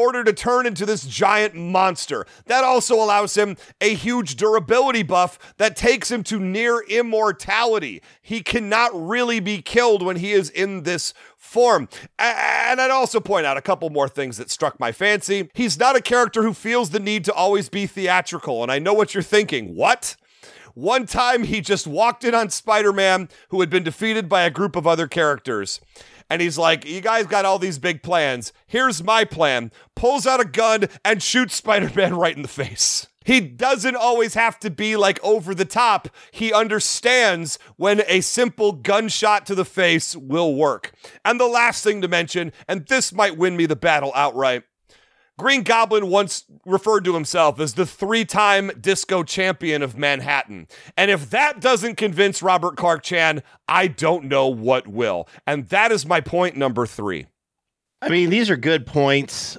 order to turn into this giant monster. That also allows him a huge durability buff that takes him to near immortality. He cannot really be killed when he is in this form. And I'd also point out a couple more things that struck my fancy. He's not a character who feels the need to always be theatrical, and I know what you're thinking. What? One time he just walked in on Spider-Man, who had been defeated by a group of other characters. And he's like, you guys got all these big plans. Here's my plan. Pulls out a gun and shoots Spider-Man right in the face. He doesn't always have to be like over the top. He understands when a simple gunshot to the face will work. And the last thing to mention, and this might win me the battle outright, Green Goblin once referred to himself as the 3-time disco champion of Manhattan. And if that doesn't convince Robert Clark Chan, I don't know what will. And that is my point number 3. I mean, these are good points,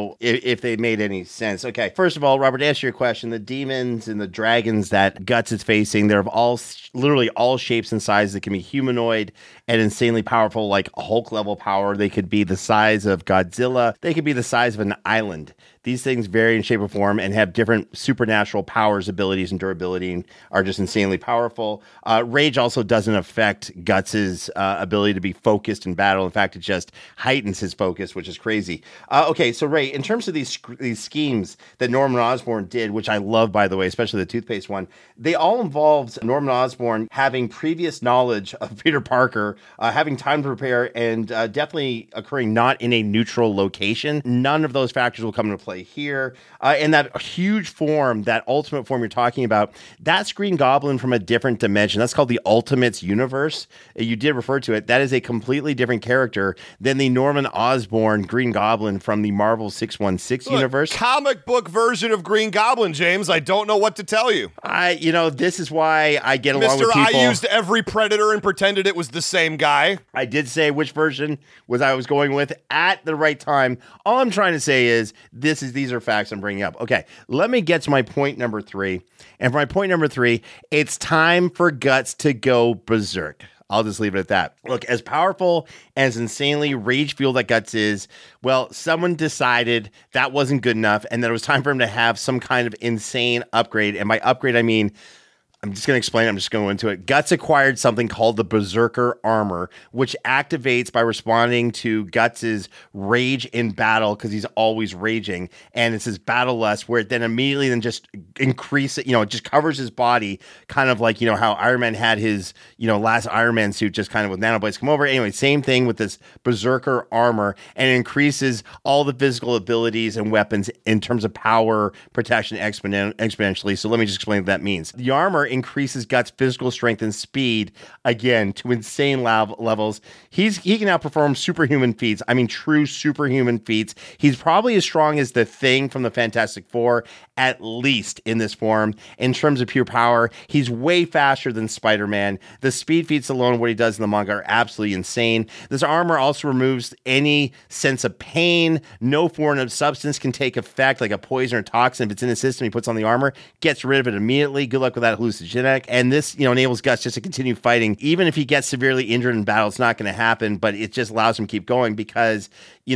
if they made any sense. Okay, first of all, Robert, to answer your question, the demons and the dragons that Guts is facing, they're of literally all shapes and sizes. They can be humanoid and insanely powerful, like Hulk-level power. They could be the size of Godzilla. They could be the size of an island. These things vary in shape or form and have different supernatural powers, abilities, and durability, and are just insanely powerful. Rage also doesn't affect Guts's ability to be focused in battle. In fact, it just heightens his focus, which is crazy. Okay, so Ray, in terms of these schemes that Norman Osborn did, which I love, by the way, especially the toothpaste one, they all involved Norman Osborn having previous knowledge of Peter Parker, having time to prepare, and definitely occurring not in a neutral location. None of those factors will come into play here. And that huge form, that ultimate form you're talking about, that's Green Goblin from a different dimension. That's called the Ultimates universe. You did refer to it. That is a completely different character than the Norman Osborn Green Goblin from the Marvel 616 universe. Comic book version of Green Goblin, James. I don't know what to tell you. This is why I get along with people. I used every Predator and pretended it was the same guy. I did say which version I was going with at the right time. All I'm trying to say is these are facts I'm bringing up. Okay, let me get to my point number 3. And for my point number 3, it's time for Guts to go berserk. I'll just leave it at that. Look, as powerful and as insanely rage-fueled that Guts is, well, someone decided that wasn't good enough and that it was time for him to have some kind of insane upgrade. And by upgrade, I mean, I'm just going to explain. I'm just going into it. Guts acquired something called the Berserker Armor, which activates by responding to Guts's rage in battle because he's always raging. And it's his battle lust where it then immediately just increases, it just covers his body, kind of like, how Iron Man had his, last Iron Man suit just kind of with nanoblades come over. Anyway, same thing with this Berserker Armor, and it increases all the physical abilities and weapons in terms of power, protection exponentially. So let me just explain what that means. The armor increases Guts' physical strength and speed, again, to insane levels. He can now perform superhuman feats. I mean, true superhuman feats. He's probably as strong as the Thing from the Fantastic Four, at least in this form. In terms of pure power, he's way faster than Spider-Man. The speed feats alone, what he does in the manga, are absolutely insane. This armor also removes any sense of pain. No foreign substance can take effect, like a poison or toxin. If it's in his system, he puts on the armor, gets rid of it immediately. Good luck with that hallucinogenic. And this, enables Guts just to continue fighting. Even if he gets severely injured in battle, it's not going to happen, but it just allows him to keep going because,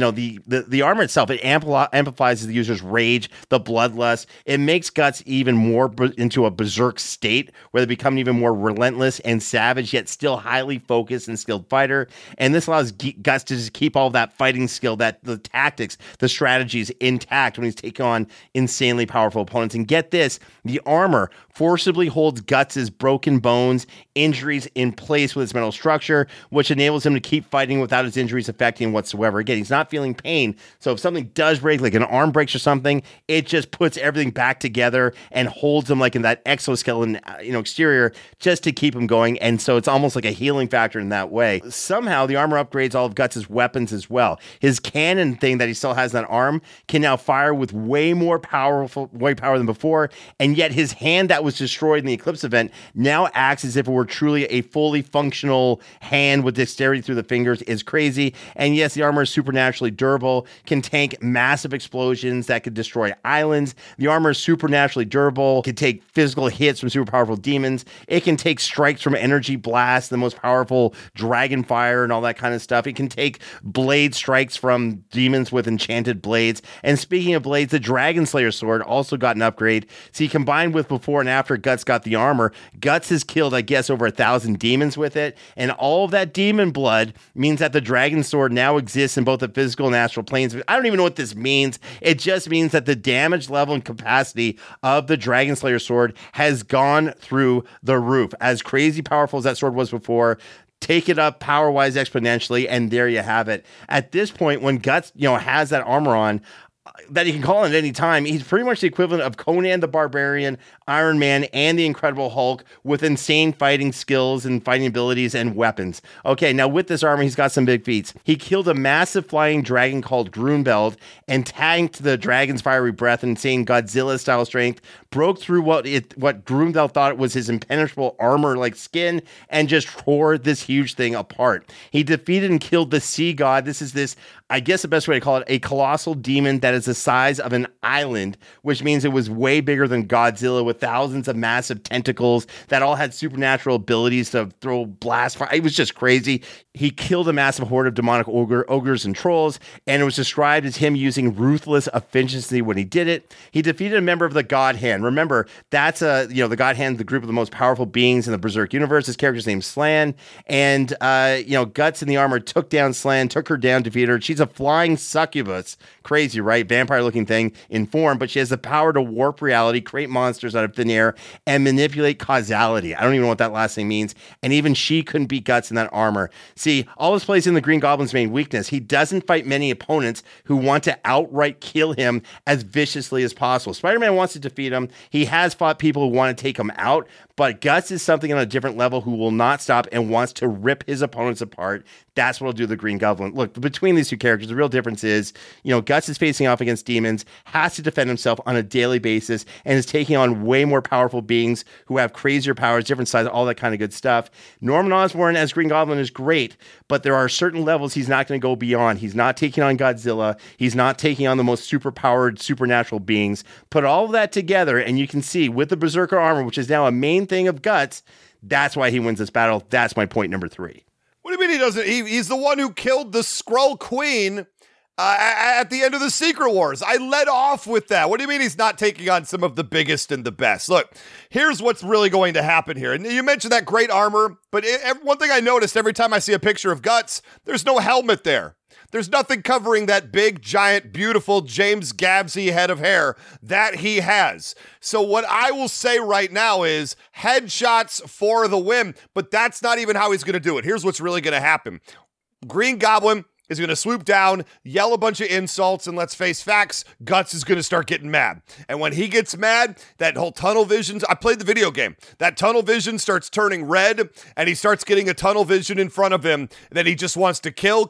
the armor itself, it amplifies the user's rage, the bloodlust. It makes Guts even more into a berserk state where they become even more relentless and savage, yet still highly focused and skilled fighter. And this allows Guts to just keep all that fighting skill, the tactics, the strategies intact when he's taking on insanely powerful opponents. And get this, the armor forcibly holds Guts' broken bones, injuries in place with its metal structure, which enables him to keep fighting without his injuries affecting him whatsoever. Again, he's not feeling pain. So if something does break, like an arm breaks or something, it just puts everything back together and holds him like in that exoskeleton, exterior, just to keep him going. And so it's almost like a healing factor in that way. Somehow the armor upgrades all of Guts' weapons as well. His cannon thing that he still has on that arm can now fire with way power than before. And yet his hand that was destroyed in the Eclipse event now acts as if it were truly a fully functional hand with dexterity through the fingers. Is crazy. And yes, the armor is supernatural supernaturally durable, can tank massive explosions that could destroy islands. The armor is supernaturally durable, can take physical hits from super powerful demons. It can take strikes from energy blasts, the most powerful dragon fire and all that kind of stuff. It can take blade strikes from demons with enchanted blades. And speaking of blades, the Dragon Slayer sword also got an upgrade. See, combined with before and after Guts got the armor, Guts has killed, I guess, over 1,000 demons with it. And all of that demon blood means that the Dragon Sword now exists in both the physical and astral planes. I don't even know what this means. It just means that the damage level and capacity of the Dragon Slayer sword has gone through the roof. As crazy powerful as that sword was before, take it up power-wise exponentially, and there you have it. At this point, when Guts, has that armor on, that he can call at any time, he's pretty much the equivalent of Conan the Barbarian, Iron Man, and the Incredible Hulk with insane fighting skills and fighting abilities and weapons. Okay, now with this armor, he's got some big feats. He killed a massive flying dragon called Grunbeld and tanked the dragon's fiery breath and insane Godzilla-style strength, broke through what Grunbeld thought was his impenetrable armor-like skin, and just tore this huge thing apart. He defeated and killed the Sea God. This is this, I guess the best way to call it, a colossal demon that is the size of an island, which means it was way bigger than Godzilla with thousands of massive tentacles that all had supernatural abilities to throw blast fire. It was just crazy. He killed a massive horde of demonic ogres and trolls, and it was described as him using ruthless efficiency when he did it. He defeated a member of the God Hand. Remember, that's the God Hand, the group of the most powerful beings in the Berserk universe. His character's named Slan, and Guts in the armor took down Slan, took her down, defeated her. She's a flying succubus. Crazy, right? Vampire-looking thing in form, but she has the power to warp reality, create monsters out of thin air, and manipulate causality. I don't even know what that last thing means. And even she couldn't beat Guts in that armor. See, all this plays in the Green Goblin's main weakness. He doesn't fight many opponents who want to outright kill him as viciously as possible. Spider-Man wants to defeat him. He has fought people who want to take him out, but Guts is something on a different level who will not stop and wants to rip his opponents apart. That's what'll do the Green Goblin. Look, between these two characters, the real difference is, Guts is facing off against demons, has to defend himself on a daily basis, and is taking on way more powerful beings who have crazier powers, different sizes, all that kind of good stuff. Norman Osborn as Green Goblin is great, but there are certain levels he's not going to go beyond. He's not taking on Godzilla. He's not taking on the most superpowered, supernatural beings. Put all of that together, and you can see with the Berserker armor, which is now a main thing of Guts, that's why he wins this battle. That's my point number 3. What do you mean he doesn't? He's the one who killed the Skrull Queen at the end of the Secret Wars. I led off with that. What do you mean he's not taking on some of the biggest and the best? Look, here's what's really going to happen here. And you mentioned that great armor, but one thing I noticed every time I see a picture of Guts, there's no helmet there. There's nothing covering that big, giant, beautiful James Gabbsy head of hair that he has. So what I will say right now is headshots for the win, but that's not even how he's going to do it. Here's what's really going to happen. Green Goblin is going to swoop down, yell a bunch of insults, and let's face facts, Guts is going to start getting mad. And when he gets mad, that whole tunnel vision, I played the video game, that tunnel vision starts turning red, and he starts getting a tunnel vision in front of him that he just wants to kill.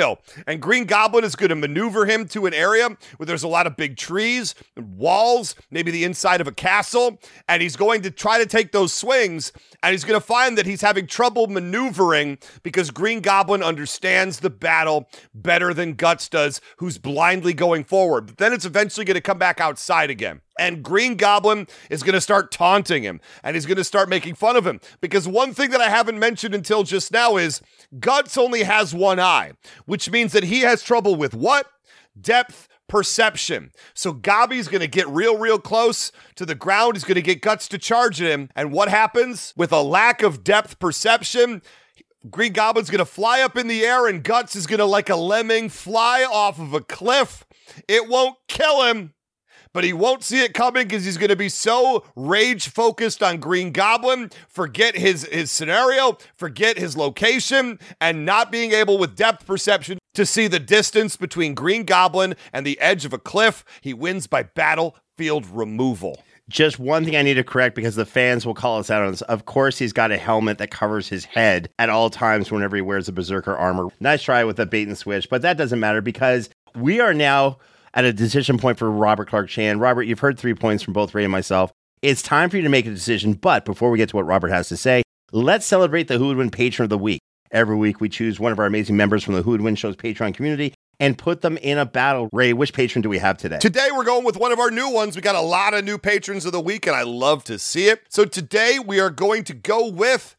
And Green Goblin is going to maneuver him to an area where there's a lot of big trees, walls, maybe the inside of a castle, and he's going to try to take those swings, and he's going to find that he's having trouble maneuvering because Green Goblin understands the battle better than Guts does, who's blindly going forward. But then it's eventually going to come back outside again. And Green Goblin is going to start taunting him, and he's going to start making fun of him. Because one thing that I haven't mentioned until just now is Guts only has one eye, which means that he has trouble with what? Depth perception. So Gobby's going to get real close to the ground. He's going to get Guts to charge at him. And what happens? With a lack of depth perception, Green Goblin's going to fly up in the air, and Guts is going to, like a lemming, fly off of a cliff. It won't kill him, but he won't see it coming because he's going to be so rage-focused on Green Goblin, forget his scenario, forget his location, and not being able with depth perception to see the distance between Green Goblin and the edge of a cliff. He wins by battlefield removal. Just one thing I need to correct because the fans will call us out on this. Of course, he's got a helmet that covers his head at all times whenever he wears a Berserker armor. Nice try with the bait and switch, but that doesn't matter because we are now at a decision point for Robert Clark Chan. Robert, you've heard 3 points from both Ray and myself. It's time for you to make a decision, but before we get to what Robert has to say, let's celebrate the Who Would Win Patron of the Week. Every week, we choose one of our amazing members from the Who Would Win Show's Patreon community and put them in a battle. Ray, which patron do we have today? Today, we're going with one of our new ones. We got a lot of new patrons of the week, and I love to see it. So today, we are going to go with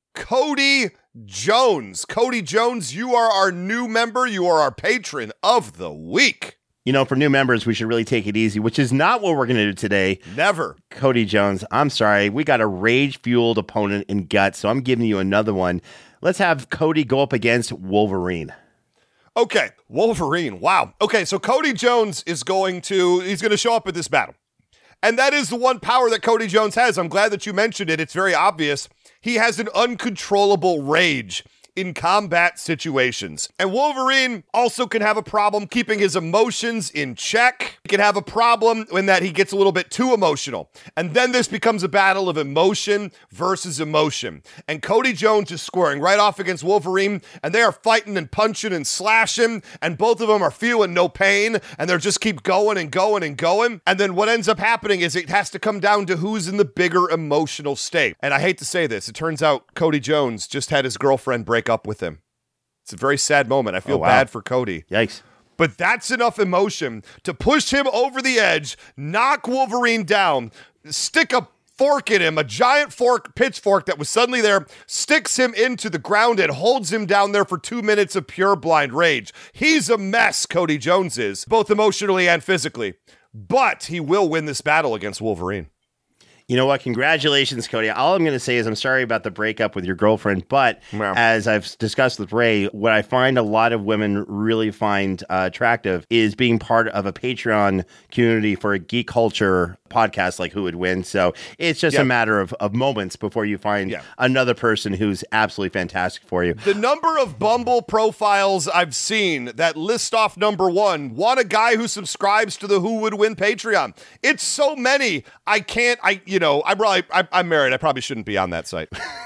Cody Jones. Cody Jones, you are our new member. You are our patron of the week. You know, for new members, we should really take it easy, which is not what we're going to do today. Never. Cody Jones, I'm sorry. We got a rage-fueled opponent in Guts, so I'm giving you another one. Let's have Cody go up against Wolverine. Okay, Wolverine. Wow. Okay, so Cody Jones he's going to show up at this battle. And that is the one power that Cody Jones has. I'm glad that you mentioned it. It's very obvious. He has an uncontrollable rage in combat situations. And Wolverine also can have a problem keeping his emotions in check. He can have a problem in that he gets a little bit too emotional. And then this becomes a battle of emotion versus emotion. And Cody Jones is squaring right off against Wolverine, and they are fighting and punching and slashing, and both of them are feeling no pain, and they're just keep going and going and going. And then what ends up happening is it has to come down to who's in the bigger emotional state. And I hate to say this, it turns out Cody Jones just had his girlfriend break up with him. It's a very sad moment. I feel bad for Cody. Yikes. But that's enough emotion to push him over the edge, knock Wolverine down, stick a fork in him, a giant pitchfork that was suddenly there, sticks him into the ground and holds him down there for 2 minutes of pure blind rage. He's a mess, Cody Jones is, both emotionally and physically. But he will win this battle against Wolverine. You know what? Congratulations, Cody. All I'm going to say is I'm sorry about the breakup with your girlfriend, but as I've discussed with Ray, what I find a lot of women really find attractive is being part of a Patreon community for a geek culture podcast like Who Would Win. So it's just a matter of moments before you find another person who's absolutely fantastic for you. The number of Bumble profiles I've seen that list off number one want a guy who subscribes to the Who Would Win Patreon. It's so many. I'm married. I probably shouldn't be on that site.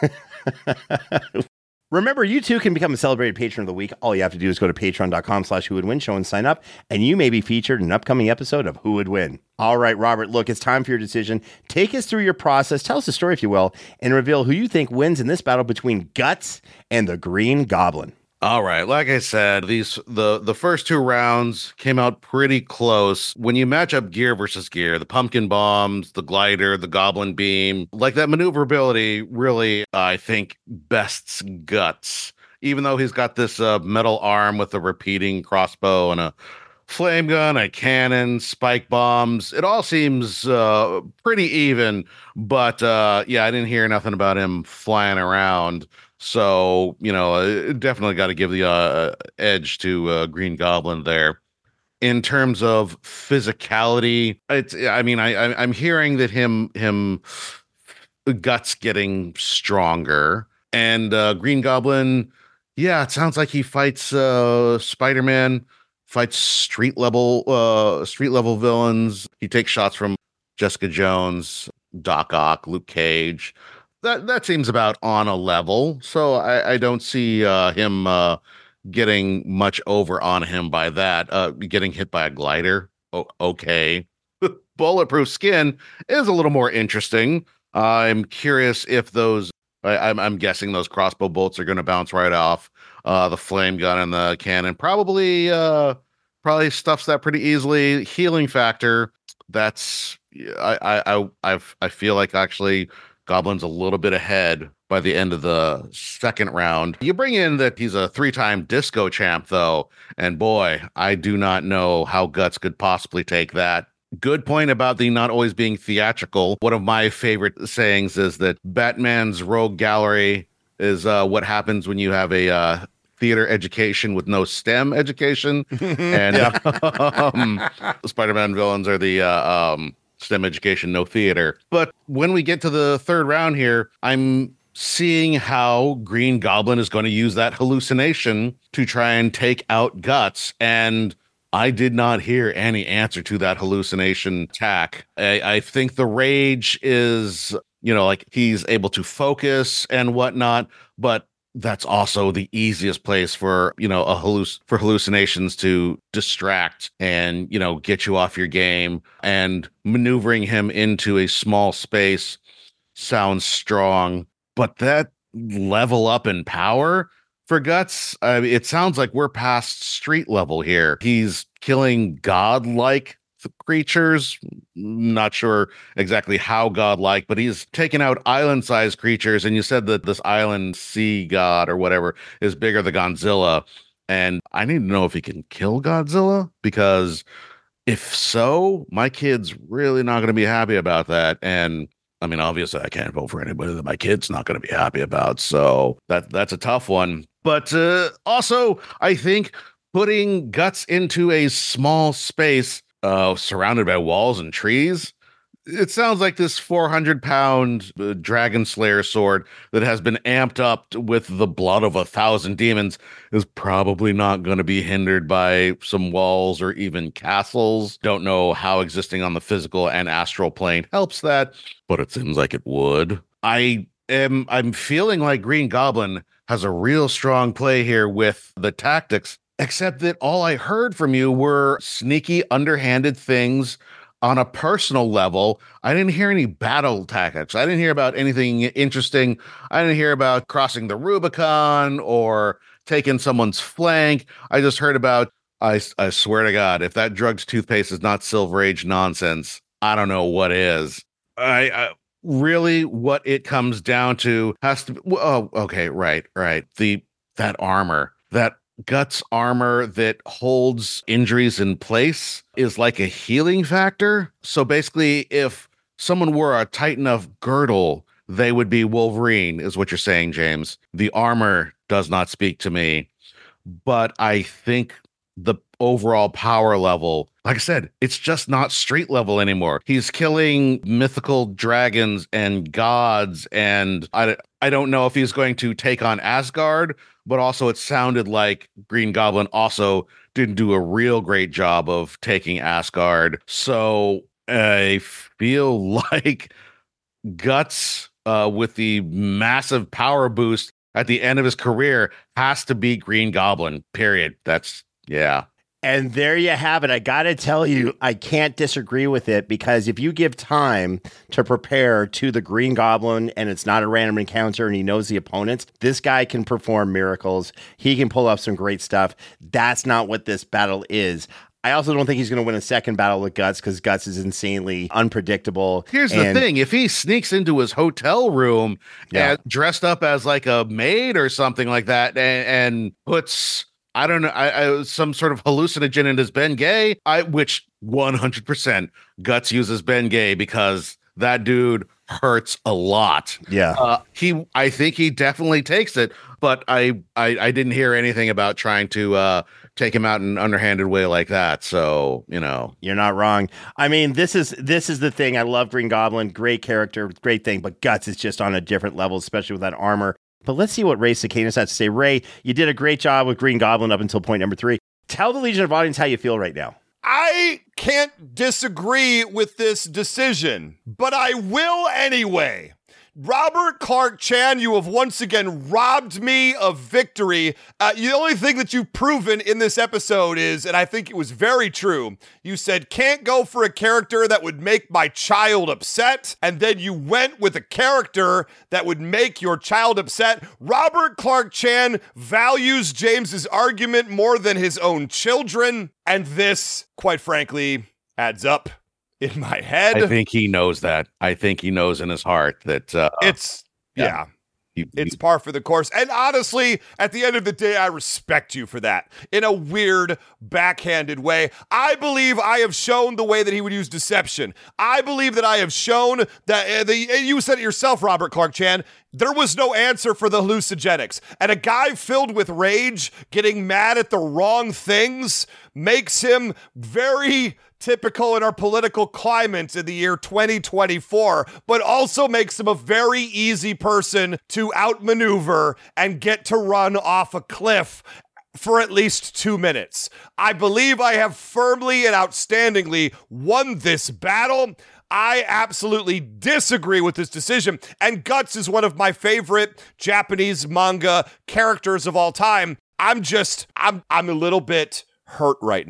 Remember, you too can become a celebrated patron of the week. All you have to do is go to patreon.com/whowouldwin show and sign up, and you may be featured in an upcoming episode of Who Would Win. All right, Robert, look, it's time for your decision. Take us through your process. Tell us the story, if you will, and reveal who you think wins in this battle between Guts and the Green Goblin. All right, like I said, the first two rounds came out pretty close. When you match up gear versus gear, the pumpkin bombs, the glider, the goblin beam, like that maneuverability really, I think, bests Guts. Even though he's got this metal arm with a repeating crossbow and a flame gun, a cannon, spike bombs, it all seems pretty even. But I didn't hear nothing about him flying around. So, definitely got to give the edge to Green Goblin there. In terms of physicality, I'm hearing that him Guts getting stronger, and Green Goblin, it sounds like he fights Spider-Man, fights street level villains. He takes shots from Jessica Jones, Doc Ock, Luke Cage. That seems about on a level, so I don't see him getting much over on him by that. Getting hit by a glider, okay. Bulletproof skin is a little more interesting. I'm curious if those. I'm guessing those crossbow bolts are going to bounce right off. The flame gun and the cannon probably stuffs that pretty easily. Healing factor. That's I feel like actually. Goblin's a little bit ahead by the end of the second round. You bring in that he's a 3-time disco champ, though, and boy, I do not know how Guts could possibly take that. Good point about the not always being theatrical. One of my favorite sayings is that Batman's rogue gallery is what happens when you have a theater education with no STEM education. And Spider-Man villains are the STEM education, no theater. But when we get to the third round here, I'm seeing how Green Goblin is going to use that hallucination to try and take out Guts. And I did not hear any answer to that hallucination attack. I think the rage is, like he's able to focus and whatnot, but that's also the easiest place for, for hallucinations to distract and, get you off your game. And maneuvering him into a small space sounds strong, but that level up in power, For Guts, it sounds like we're past street level here. He's killing godlike creatures. Not sure exactly how godlike, but he's taken out island-sized creatures. And you said that this island sea god or whatever is bigger than Godzilla. And I need to know if he can kill Godzilla, because if so, my kid's really not going to be happy about that. And I mean, obviously, I can't vote for anybody that my kid's not going to be happy about. So that's a tough one. But also, I think putting Guts into a small space surrounded by walls and trees, it sounds like this 400-pound Dragon Slayer sword that has been amped up with the blood of 1,000 demons is probably not going to be hindered by some walls or even castles. Don't know how existing on the physical and astral plane helps that, but it seems like it would. I'm feeling like Green Goblin has a real strong play here with the tactics, except that all I heard from you were sneaky, underhanded things on a personal level. I didn't hear any battle tactics. I didn't hear about anything interesting. I didn't hear about crossing the Rubicon or taking someone's flank. I just heard about, I swear to God, if that drugs toothpaste is not Silver Age nonsense, I don't know what is. I really, what it comes down to has to be, oh, okay, right. That armor, that Guts armor that holds injuries in place is like a healing factor. So basically, if someone wore a tight enough girdle, they would be Wolverine, is what you're saying, James. The armor does not speak to me, but I think the overall power level, like I said, it's just not street level anymore. He's killing mythical dragons and gods, and I don't know if he's going to take on Asgard, but also it sounded like Green Goblin also didn't do a real great job of taking Asgard. So I feel like Guts, with the massive power boost at the end of his career, has to be Green Goblin, period. Yeah. And there you have it. I got to tell you, I can't disagree with it, because if you give time to prepare to the Green Goblin and it's not a random encounter and he knows the opponents, this guy can perform miracles. He can pull off some great stuff. That's not what this battle is. I also don't think he's going to win a second battle with Guts, because Guts is insanely unpredictable. Here's the thing. If he sneaks into his hotel room and dressed up as like a maid or something like that and puts, I don't know, some sort of hallucinogen in his Bengay, which 100% Guts uses Bengay, because that dude hurts a lot. Yeah. I think he definitely takes it, but I didn't hear anything about trying to take him out in an underhanded way like that. So, you're not wrong. I mean, this is the thing. I love Green Goblin, great character, great thing, but Guts is just on a different level, especially with that armor. But let's see what Ray Cicanis has to say. Ray, you did a great job with Green Goblin up until point number 3. Tell the Legion of Audience how you feel right now. I can't disagree with this decision, but I will anyway. Robert Clark Chan, you have once again robbed me of victory. The only thing that you've proven in this episode is, and I think it was very true, you said, can't go for a character that would make my child upset, and then you went with a character that would make your child upset. Robert Clark Chan values James's argument more than his own children, and this, quite frankly, adds up in my head. I think he knows that. I think he knows in his heart that it's par for the course. And honestly, at the end of the day, I respect you for that in a weird, backhanded way. I believe I have shown the way that he would use deception. I believe that I have shown that you said it yourself, Robert Clark Chan, there was no answer for the hallucinogenics. And a guy filled with rage getting mad at the wrong things makes him very typical in our political climate in the year 2024, but also makes him a very easy person to outmaneuver and get to run off a cliff for at least 2 minutes. I believe I have firmly and outstandingly won this battle. I absolutely disagree with this decision, and Guts is one of my favorite Japanese manga characters of all time. I'm a little bit hurt right now.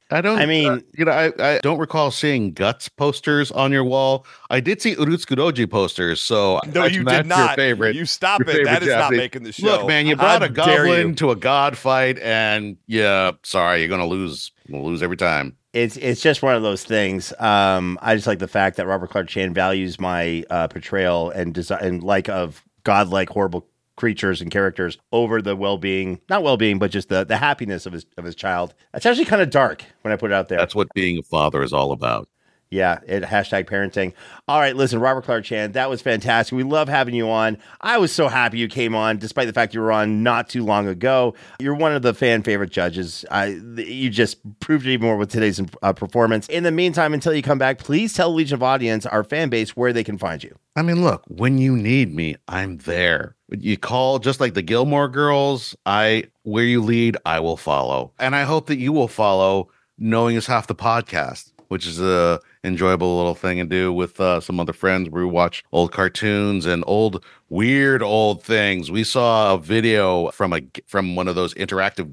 I don't recall seeing Guts posters on your wall. I did see Urutsukuroji posters, so no, you did not. Your favorite. You stop it. That is not making the show. Look, man, you brought a goblin to a god fight, and sorry, you're gonna lose. We'll lose every time. It's just one of those things. I just like the fact that Robert Clark Chan values my portrayal and design and like of godlike horrible creatures and characters over the not well-being, but just the happiness of his child. That's actually kind of dark when I put it out there. That's what being a father is all about. Yeah, hashtag parenting. All right, listen, Robert Clark Chan, that was fantastic. We love having you on. I was so happy you came on, despite the fact you were on not too long ago. You're one of the fan favorite judges. You just proved it even more with today's performance. In the meantime, until you come back, please tell Legion of Audience, our fan base, where they can find you. I mean, look, when you need me, I'm there. You call just like the Gilmore Girls. Where you lead, I will follow. And I hope that you will follow Knowing Is Half the Podcast, which is a enjoyable little thing to do with some other friends where we watch old cartoons and weird old things. We saw a video from one of those interactive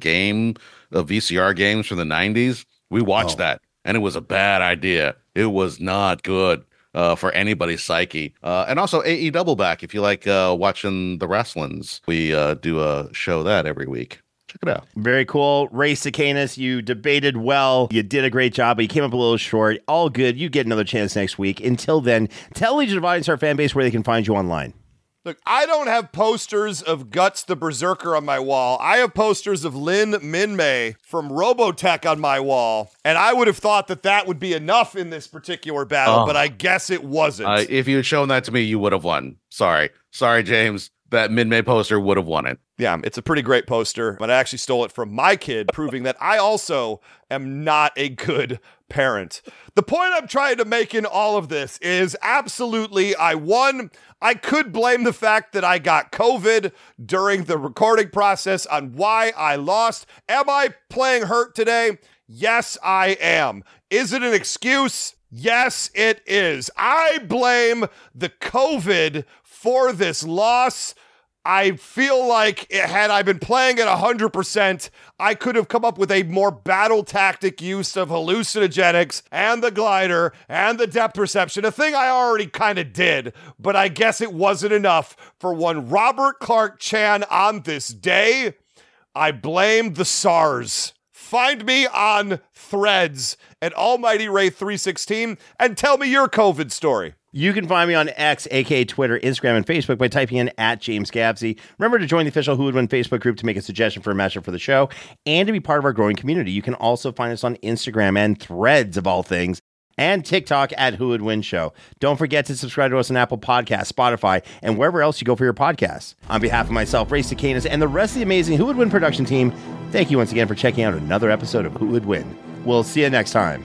VCR games from the 90s. We watched that, and it was a bad idea. It was not good for anybody's psyche. And also AE Double Back, if you like watching the wrestlings. We do a show that every week. Check it out. Very cool. Ray Sicanus, you debated well. You did a great job, but you came up a little short. All good. You get another chance next week. Until then, tell Legion of Audience, our fan base, where they can find you online. Look, I don't have posters of Guts the Berserker on my wall. I have posters of Lin Minmay from Robotech on my wall, and I would have thought that would be enough in this particular battle, but I guess it wasn't. If you had shown that to me, you would have won. Sorry, James. That Minmay poster would have won it. Yeah, it's a pretty great poster, but I actually stole it from my kid, proving that I also am not a good parent. The point I'm trying to make in all of this is absolutely I won. I could blame the fact that I got COVID during the recording process on why I lost. Am I playing hurt today? Yes, I am. Is it an excuse? Yes, it is. I blame the COVID for this loss. I feel like had I been playing at 100%, I could have come up with a more battle tactic use of hallucinogenics and the glider and the depth perception, a thing I already kind of did, but I guess it wasn't enough for one Robert Clark Chan on this day. I blame the SARS. Find me on Threads at Almighty Ray 316 and tell me your COVID story. You can find me on X, aka Twitter, Instagram, and Facebook by typing in @JamesGabsy. Remember to join the official Who Would Win Facebook group to make a suggestion for a matchup for the show and to be part of our growing community. You can also find us on Instagram and Threads, of all things, and TikTok at Who Would Win Show. Don't forget to subscribe to us on Apple Podcasts, Spotify, and wherever else you go for your podcasts. On behalf of myself, Ray Sicanus, and the rest of the amazing Who Would Win production team, thank you once again for checking out another episode of Who Would Win. We'll see you next time.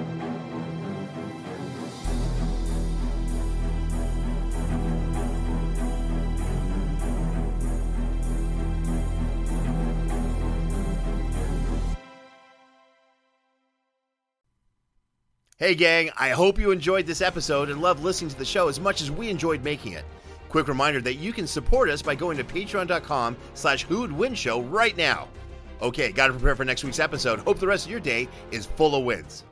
Hey gang, I hope you enjoyed this episode and loved listening to the show as much as we enjoyed making it. Quick reminder that you can support us by going to patreon.com/whowouldwinshow right now. Okay, gotta prepare for next week's episode. Hope the rest of your day is full of wins.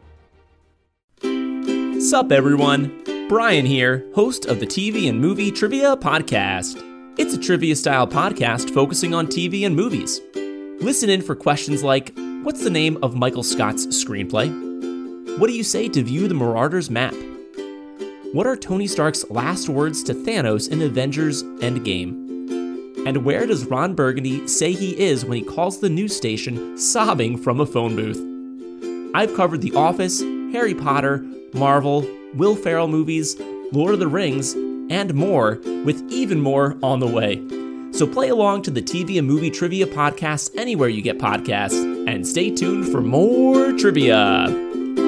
Sup everyone, Brian here, host of the TV and Movie Trivia Podcast. It's a trivia-style podcast focusing on TV and movies. Listen in for questions like, what's the name of Michael Scott's screenplay? What do you say to view the Marauders map? What are Tony Stark's last words to Thanos in Avengers Endgame? And where does Ron Burgundy say he is when he calls the news station sobbing from a phone booth? I've covered The Office, Harry Potter, Marvel, Will Ferrell movies, Lord of the Rings, and more, with even more on the way. So play along to the TV and Movie Trivia Podcast anywhere you get podcasts, and stay tuned for more trivia.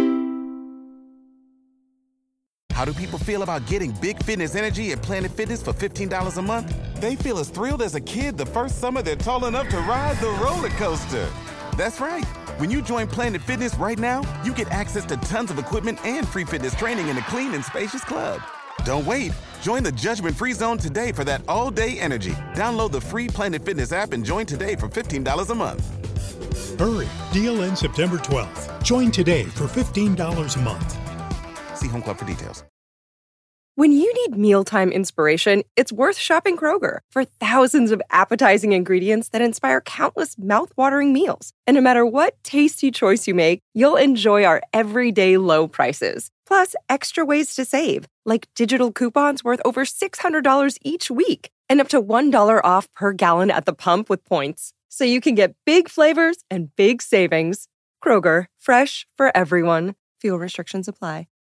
How do people feel about getting Big Fitness Energy at Planet Fitness for $15 a month? They feel as thrilled as a kid the first summer they're tall enough to ride the roller coaster. That's right. When you join Planet Fitness right now, you get access to tons of equipment and free fitness training in a clean and spacious club. Don't wait. Join the judgment-free zone today for that all-day energy. Download the free Planet Fitness app and join today for $15 a month. Hurry, deal ends September 12th. Join today for $15 a month. See Home Club for details. When you need mealtime inspiration, it's worth shopping Kroger for thousands of appetizing ingredients that inspire countless mouth-watering meals. And no matter what tasty choice you make, you'll enjoy our everyday low prices. Plus, extra ways to save, like digital coupons worth over $600 each week and up to $1 off per gallon at the pump with points. So you can get big flavors and big savings. Kroger, fresh for everyone. Fuel restrictions apply.